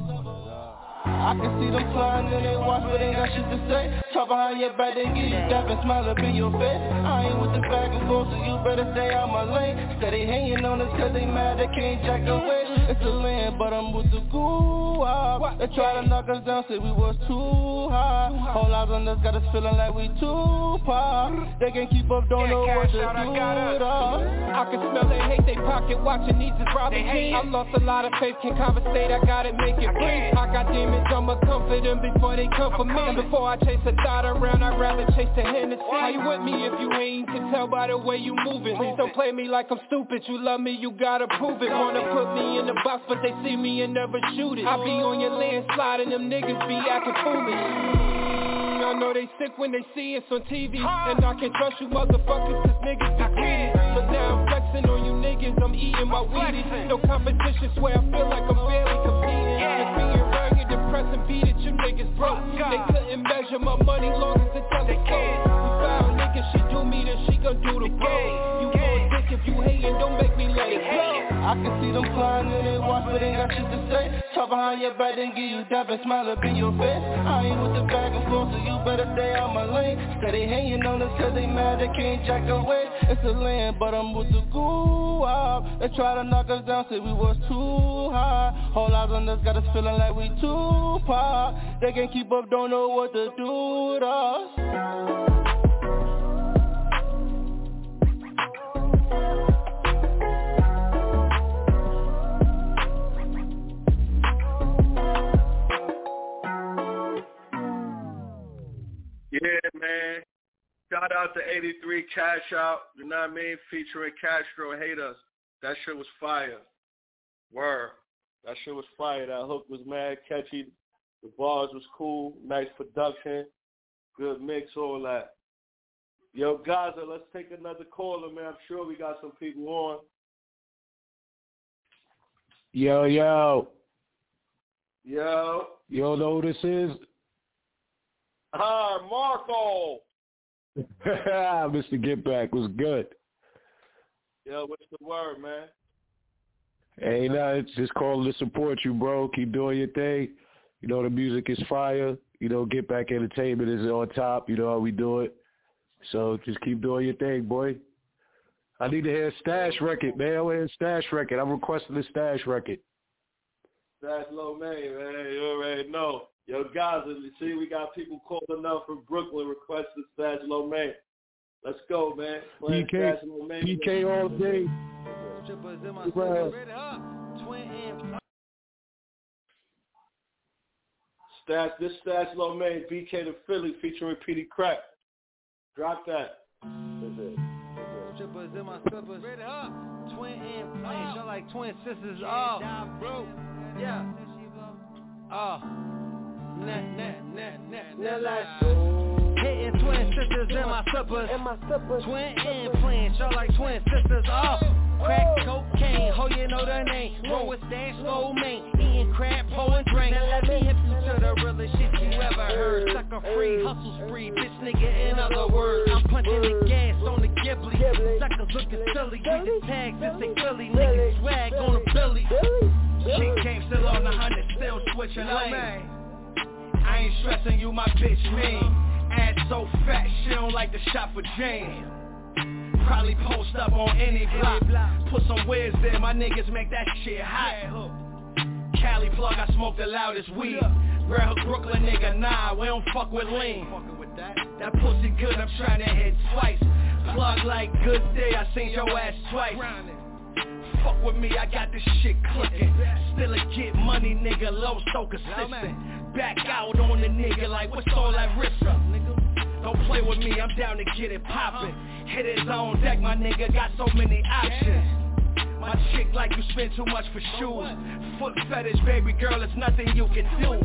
I can see them flying and they watch but ain't got shit to say. Talk behind your back, they give you dap and smile up in your face. I ain't with the back and forth, so you better stay out my lane. Steady hanging on us cause they mad, they can't jack away. It's a land, but I'm with the goo-wop. They try to knock us down, say we was too high. Whole eyes on us, got us feeling like we too pop. They can't keep up, don't know what to do with us. I can smell they hate, they pocket watching, these is robbing jeans. I lost a lot of faith, can't conversate, I gotta make it breathe. I got demons, I'ma comfort them before they come for me. And before I chase a thought around, I'd rather chase the Hennessy. How you with me if you ain't? Can tell by the way you moving. Please don't play me like I'm stupid. You love me, you gotta prove it. Wanna put me in the box, but they see me and never shoot it. I be on your landslide and them niggas be acting foolish. I know they sick when they see us on TV. And I can't trust you motherfuckers cause niggas be greedy. But now I'm flexing on you niggas, I'm eating my Wheaties. No competition, swear I feel like I'm barely competing. Just being rugged, depressed and beat it, you niggas broke. They couldn't measure my money long as the telescope. We found niggas, she do me, then she gon' do the bro. You gon' dick if you hatin', don't make me let it go. I can see them flying and they watch but ain't got shit to say. Talk behind your back, then give you dap and smile up in your face. I ain't with the back and forth, so you better stay out my lane. Steady hating on us cause they mad they can't jack away. It's a land, but I'm with the goo up. They try to knock us down, say we was too high. Whole eyes on us, got us feeling like we too pop. They can't keep up, don't know what to do with us. Yeah, man. Shout out to 83 Cash Out, you know what I mean? Featuring Castro Hate Us. That shit was fire. Word. That shit was fire. That hook was mad catchy. The bars was cool. Nice production. Good mix, all that. Yo, Gaza, let's take another caller, man. I'm sure we got some people on. Yo. Yo. You know who this is? Hi, Marco. Mr. Get Back was good. Yo, what's the word, man? Hey, it's just calling to support you, bro. Keep doing your thing. You know, the music is fire. You know, Get Back Entertainment is on top. You know how we do it. So just keep doing your thing, boy. I need to hear a Stash record, man. I want to hear a Stash record. I'm requesting a Stash record. Stash Lo Mein, man. You already know. Yo, guys, you see, we got people calling up from Brooklyn requesting Stash Lo Mein. Let's go, man. PK all day. Stash Lo Mein, BK to Philly featuring Petey Crack. Drop that. Strippers in my slippers. Twin implants, y'all like twin sisters. Oh, yeah. Oh. Hitting twin sisters in my slippers. Twin implants, y'all like twin sisters. Oh, crack cocaine, ho, you know the name. Roll with Stash Lo Mein, eating crab, pulling drink. Now let me hip you to the realest shit you ever heard. Sucker free, hustle spree, bitch nigga. In other words, I'm punching the gas on the Ghibli. Suckers looking silly, we just tags since they Philly. Niggas swag on the Billy. Shit came still on the 100, still switching lanes. I ain't stressing you, my bitch mean. Ass so fat, she don't like the shot for James. Probably post up on any block. Put some whiz there, my niggas make that shit hot. Cali plug, I smoke the loudest weed. Red Hook Brooklyn nigga, nah, we don't fuck with lean. That pussy good, I'm trying to hit twice. Plug like good day, I seen your ass twice. Fuck with me, I got this shit clicking. Still a get money, nigga, low so consistent. Back out on the nigga like what's all that risk up, nigga? Don't play with me, I'm down to get it poppin'. Hit his own deck, my nigga, got so many options. My chick like you spend too much for shoes. Foot fetish, baby girl, it's nothing you can do.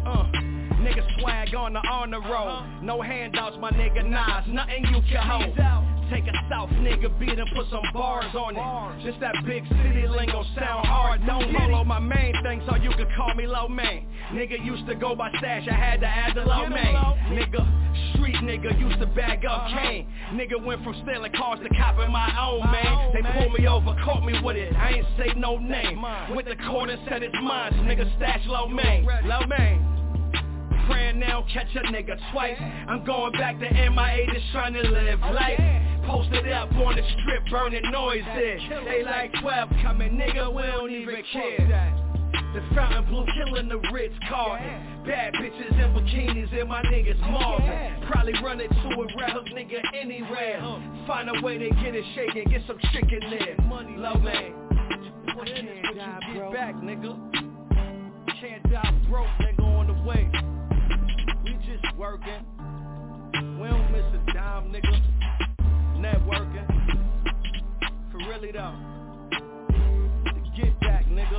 Nigga swag on the road. No handouts, my nigga, nah, it's nothing you can hold. Take a South nigga beat and put some bars on it. Just that big city lingo sound hard. Don't follow my main thing so you can call me Lo Mein. Nigga used to go by Stash, I had to add the Lo Mein. Nigga, street nigga used to bag up cane. Nigga went from stealing cars to copping my own, man. They pulled me over, caught me with it. I ain't say no name. Went to court and said it's mine. Nigga Stash Lo Mein. Lo Mein. Praying now, catch a nigga twice. I'm going back to MIA, just trying to live life. Posted up on the strip, burning noises. They like 12 coming, nigga, we don't even care. The fountain blue killing the Ritz Carlton. Bad bitches in bikinis and my niggas Marvin. Probably run into a Red Hook nigga anywhere. Find a way to get it shaking, get some chicken there. Money, Lo Mein. Can't die, bro. Get back, nigga. Can't die broke, nigga, on the way. Working, we don't miss a dime, nigga. Networking, for really though. To get back, nigga.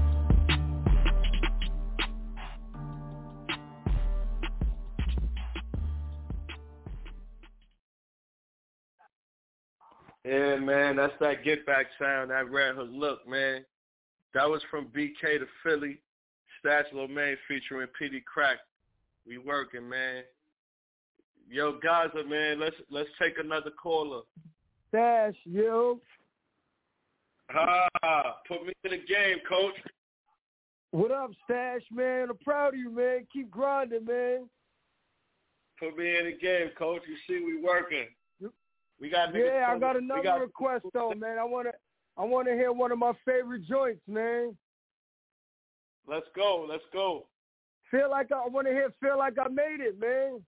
Yeah, man, that's that get back sound, that Red Hook look, man. That was from BK to Philly. Stash Lo Mein featuring Petey Crack. We working, man. Yo, Gaza, man, let's take another caller. Stash, yo. Put me in the game, coach. What up, Stash, man? I'm proud of you, man. Keep grinding, man. Put me in the game, Coach. You see we working. We got I got another request though, man. I wanna hear one of my favorite joints, man. Let's go. I wanna hear Feel Like I Made It, man.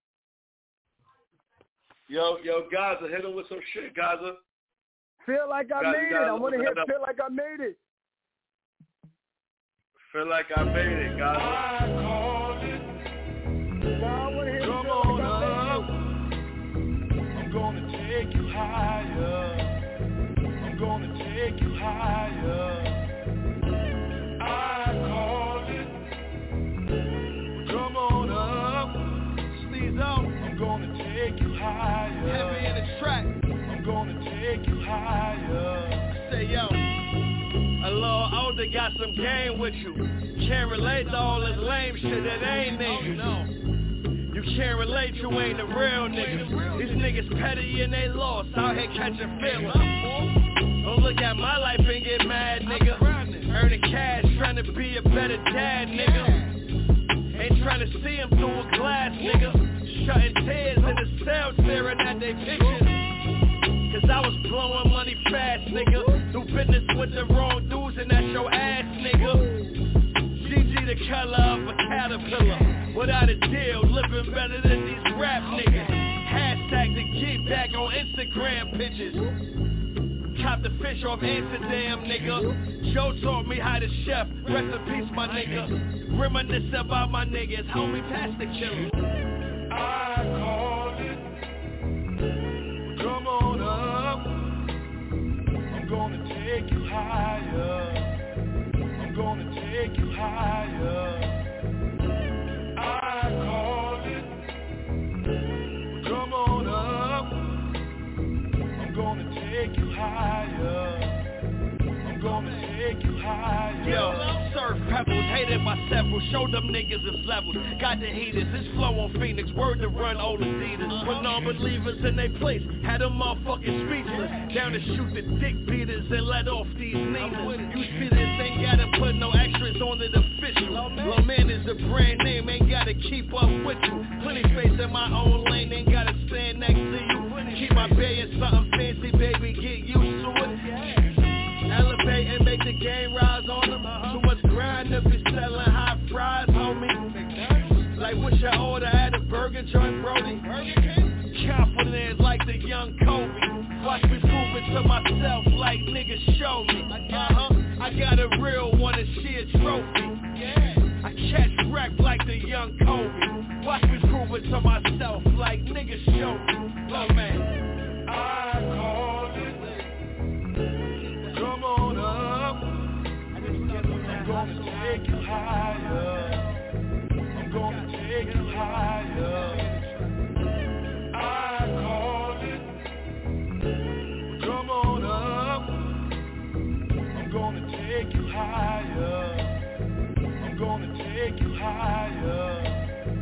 Yo, Gaza, hit him with some shit, Gaza. Feel Like I Made It. I wanna hear Feel Like I Made It. Feel Like I Made It, Gaza. I called it. Now I wanna hear Feel Like I Made It. I'm gonna take you higher. I'm gonna take you higher. I called it. Come on up. Sneeze out. I'm gonna take you higher. Heavy in the track. I'm gonna take you higher. Say yo, a little older got some game with you. Can't relate to all this lame shit that ain't niggas. You can't relate, you ain't a real nigga. These niggas petty and they lost, out here catching feelings. Don't look at my life and get mad, nigga. Earning cash, trying to be a better dad, nigga. Ain't trying to see him through a glass, nigga. Shutting tears in the cell, staring at their pictures. Cause I was blowing money fast, nigga. Do business with the wrong dudes and that's your ass, nigga. GG the color of a caterpillar. Without a deal, living better than these rap niggas. Hashtag the get back on Instagram pictures. Cop the fish off Amsterdam, nigga. Joe taught me how to chef. Rest in peace, my nigga. Reminisce about my niggas. Homie, pass the killer. I called it. Come on up. I'm gonna take you higher. I'm gonna take you higher. I called it. Come on up. I'm gonna take you higher. I'm gonna take you higher. Yo, surf pebbles, hated by several. Show them niggas it's levels. Got the heaters, it's flow on Phoenix. Word to run old Adidas. Put non-believers in their place. Had them motherfucking speechless. Down to shoot the dick beaters and let off these niggas. You see this, ain't gotta put no extras on it official. Low man is a brand name, ain't gotta keep up with you. Plenty space in my own lane, ain't gotta stand next to you. Keep my bay in something fancy, baby, get used to it. Elevate and make the game rise on them. Too much grind to be selling hot fries, homie. Like what's your order at a burger joint, Brody? Confident like the young Kobe. Watch me prove it to myself like niggas show me. I got a real one and she a trophy. I catch wreck like the young Kobe. Watch me prove it to myself like niggas show me. Oh man, I called it. Come on up. I'm gonna take you higher. I'm gonna take you higher. I called it. Come on up. I'm gonna take you higher. I'm gonna take you higher.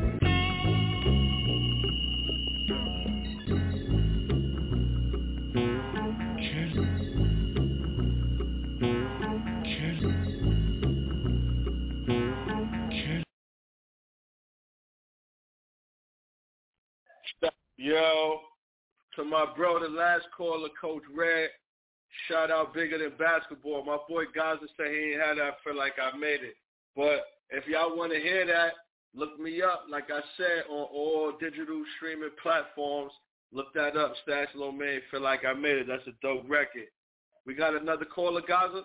Yo, to my bro, the last caller, Coach Red, shout out Bigger Than Basketball. My boy Gaza said he ain't had that Feel Like I Made It. But if y'all want to hear that, look me up, like I said, on all digital streaming platforms. Look that up, Stash Low Man, Feel Like I Made It. That's a dope record. We got another caller, Gaza?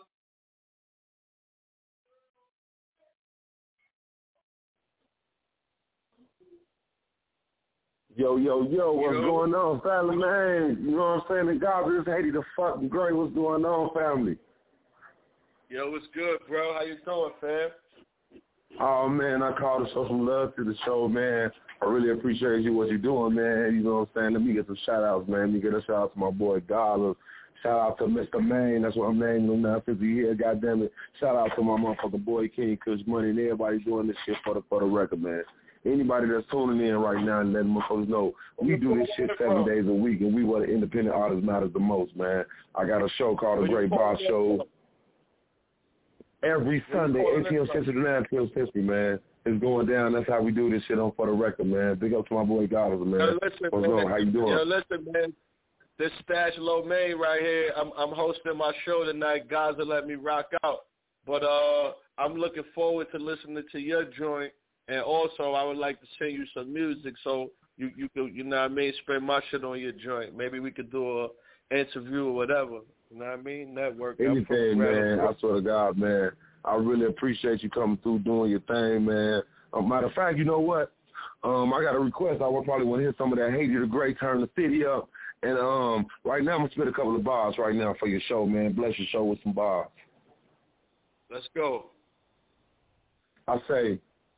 Yo, what's going on, family, man? You know what I'm saying? The Gaza is Haiti the fucking great. What's going on, family? Yo, what's good, bro? How you doing, fam? Oh, man, I called to show some love to the show, man. I really appreciate you, what you're doing, man. You know what I'm saying? Let me get some shout-outs, man. Let me get a shout-out to my boy, Gaza. Shout-out to Mr. Maine. That's what I'm naming him now, 50 years, goddammit. Shout-out to my motherfucking boy, King Kush Money, and everybody doing this shit for the record, man. Anybody that's tuning in right now and letting motherfuckers know, we do this shit 7 days a week, and we what the independent artists matters the most, man. I got a show called The Great Boss Show. Every Sunday, 8 p.m. Central to 9 p.m. Central, man. It's going down. That's how we do this shit on For the Record, man. Big up to my boy Goddard, man. Yo, listen, What's going on? How you doing? Yo, listen, man. This Stash Lo Mein right here, I'm hosting my show tonight. Gaza let me rock out. But I'm looking forward to listening to your joint. And also, I would like to send you some music so you could, you know what I mean, spend my shit on your joint. Maybe we could do an interview or whatever. You know what I mean? Network. Anything, man. I swear to God, man. I really appreciate you coming through doing your thing, man. Matter of fact, you know what? I got a request. I would probably want to hear some of that Haiti the Great turn the city up. And right now I'm going to spit a couple of bars right now for your show, man. Bless your show with some bars. Let's go. I say,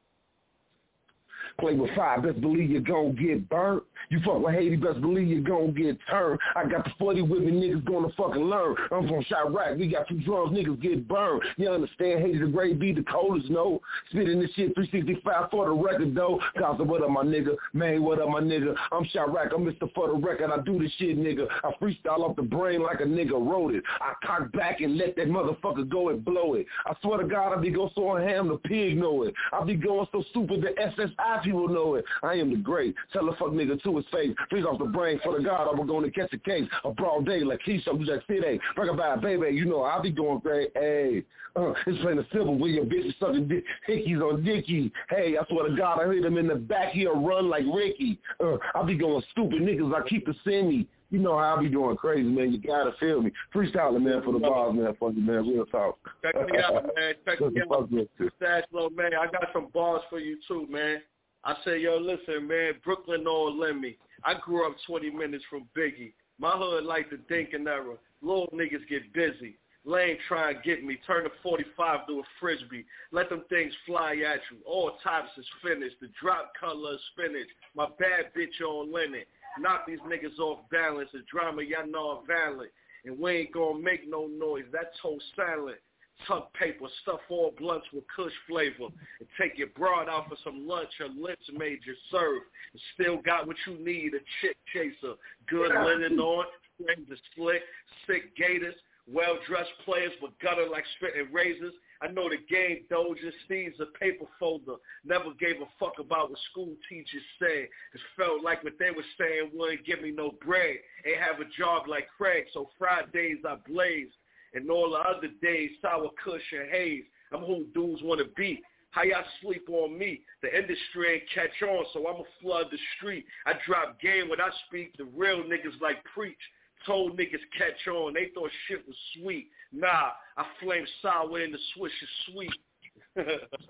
play with fire, best believe you're gon' get burnt. You fuck with Haiti, best believe you're gon' get turned. I got the 40 with me, niggas gonna fucking learn. I'm from Chirac, we got 2 drums, niggas get burned. You understand, Haiti the Great be the coldest, no. Spitting this shit 365 for the record, though. Gaza, what up, my nigga? Man, what up, my nigga? I'm Chirac, I'm Mr. For the Record. I do this shit, nigga. I freestyle off the brain like a nigga wrote it. I cock back and let that motherfucker go and blow it. I swear to God, I be going so ham, the pig know it. I be going so stupid, the SSI people know it. I am the great. Tell a fuck nigga to his face. Freeze off the brain for the God. I'm going to catch a case. A broad day like Keisha, Jack City. Break about baby. You know I be going great. Hey, it's plain and simple. When your bitch is sucking hickeys on Dickie. Hey, I swear to God, I hit him in the back. He'll run like Ricky. I be going stupid niggas. I keep the semi. You know how I be doing crazy, man. You gotta feel me. Freestyling, man, for the bars, man. Fuck you, man. Real talk. Check me out, man. Check me out. Stash Lo Mein. I got some bars for you too, man. I say, yo, listen, man, Brooklyn all in me. I grew up 20 minutes from Biggie. My hood like the Dinkin era. Little niggas get busy. Lane try and get me. Turn the 45 to a Frisbee. Let them things fly at you. All types is finished. The drop color is spinach. My bad bitch on linen. Knock these niggas off balance. The drama, y'all know I'm violent. And we ain't gonna make no noise. That's whole silent. Tuck paper, stuff all blunts with kush flavor, and take your broad out for some lunch or lynch major serve. And still got what you need, a chick chaser. Good linen on, frames are slick, sick gators, well-dressed players but gutter like spitting razors. I know the game, Doja, Steve's a paper folder. Never gave a fuck about what school teachers said. It felt like what they were saying wouldn't give me no bread. Ain't have a job like Craig, so Fridays I blaze. And all the other days, sour kush and haze. I'm who dudes want to be. How y'all sleep on me? The industry ain't catch on, so I'ma flood the street. I drop game when I speak. The real niggas like preach. Told niggas catch on. They thought shit was sweet. Nah, I flame sour in the swish is sweet.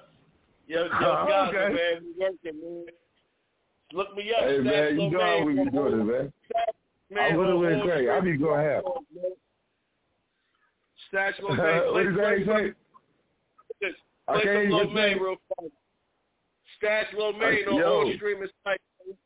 yo, guys, okay. Man, we working, man. Look me up. Hey, man, you know how we be doing it, man. I would have been great. I be going to have. Stash Lo Mein. What is that you say? Play some Lo Mein real fast. Stash Lo Mein on all streaming sites.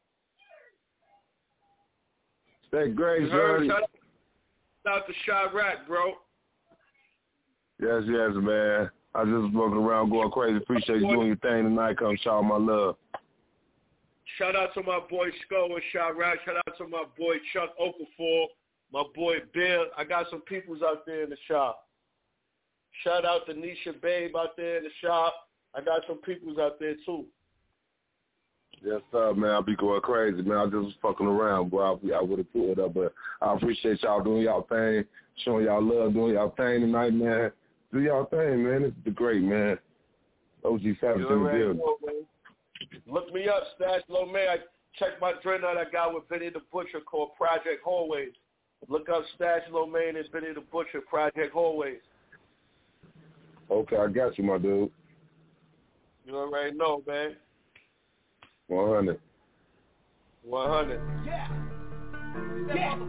Stay great, Shorty. Shout out to Chirac, bro. Yes, man. I just walking around going crazy. Appreciate you doing your thing tonight. Come shout my love. Shout out to my boy Sko and Chirac. Shout out to my boy Chuck Okafor. My boy Bill. I got some peoples out there in the shop. Shout out to Nisha Babe out there in the shop. I got some peoples out there too. Yes, sir, man. I be going crazy, man. I just was fucking around, boy. I would have pulled up, but I appreciate y'all doing y'all thing, showing y'all love, doing y'all thing tonight, man. Do y'all thing, man. It's the great, man. OG Savage in the building. Look me up, Stash Lo Mein. I checked my joint out I got with Benny the Butcher called Project Hallways. Look up Stash Lo Mein and Benny the Butcher, Project Hallways. Okay, I got you, my dude. You already know, man. 100. 100. Yeah. Woo.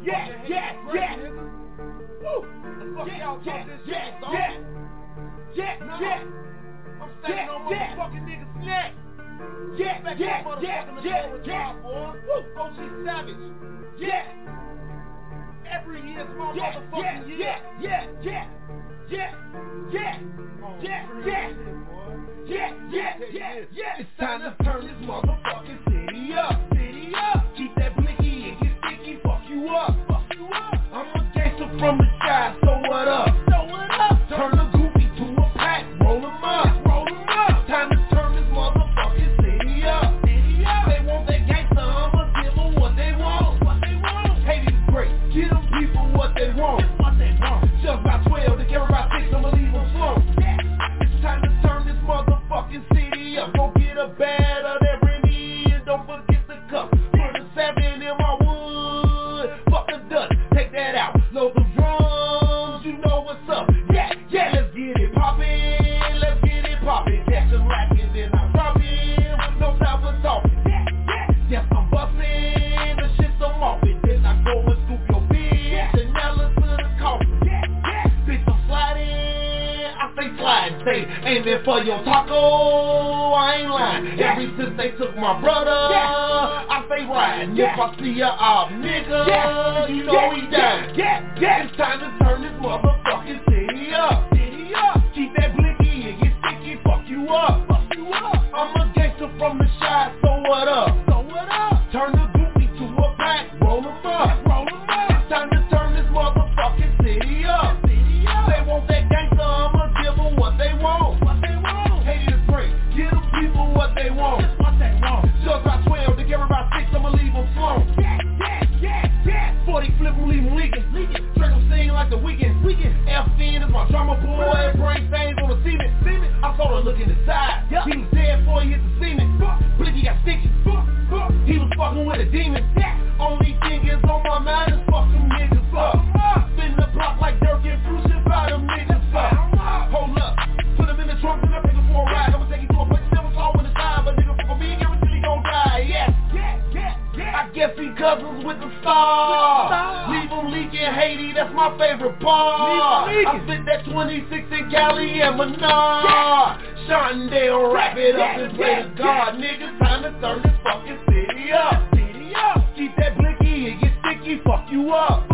I'm stacking on motherfucking niggas' neck. OG Savage. Yeah. Every year's my motherfucking year. Yeah. It's time to turn this motherfucking city up. Keep that blicky and get sticky. Fuck you up. I'm a gangster from the sky, so what up? Turn the goofy to a pack. aiming for your taco, I ain't lying. Ever since they took my brother, I stay riding. If I see ya off nigga, you know we dying. It's time to turn this motherfucking city up. Keep that blicky and get sticky, fuck you up. I'm a gangster from the shy, so what up? Turn the goofy to a pack, roll 'em up. It's time to turn this motherfucking city up. They want that gangster, I'ma give them what they want. Hate is great, give them people what they want. Just by 12, they care about 6, I'ma leave them flown. 40 flip them, leave them leaking. Trick them sing like the weekend. FN is my drummer boy, brain stains on the cement. I saw her look in the side, he was dead before he hit the cement. Blicky got stitches, he was fucking with a demon. Only thing is on my mind is fuck them niggas up. Spin the block like Dirk and Bruce and buy them niggas up. Hold up, put them in the trunk and I take them for a ride. I'ma take you to a place never saw when it's time, but nigga fuck me, guarantee he gon' die. I guess he cousins with the stars. Leave him leaking Haiti, that's my favorite part. I spit that 26 in Cali and Menard. Shondale, wrap it up and pray to God. Niggas, time to turn this fucking city up. Keep that blicky and get sticky, fuck you up.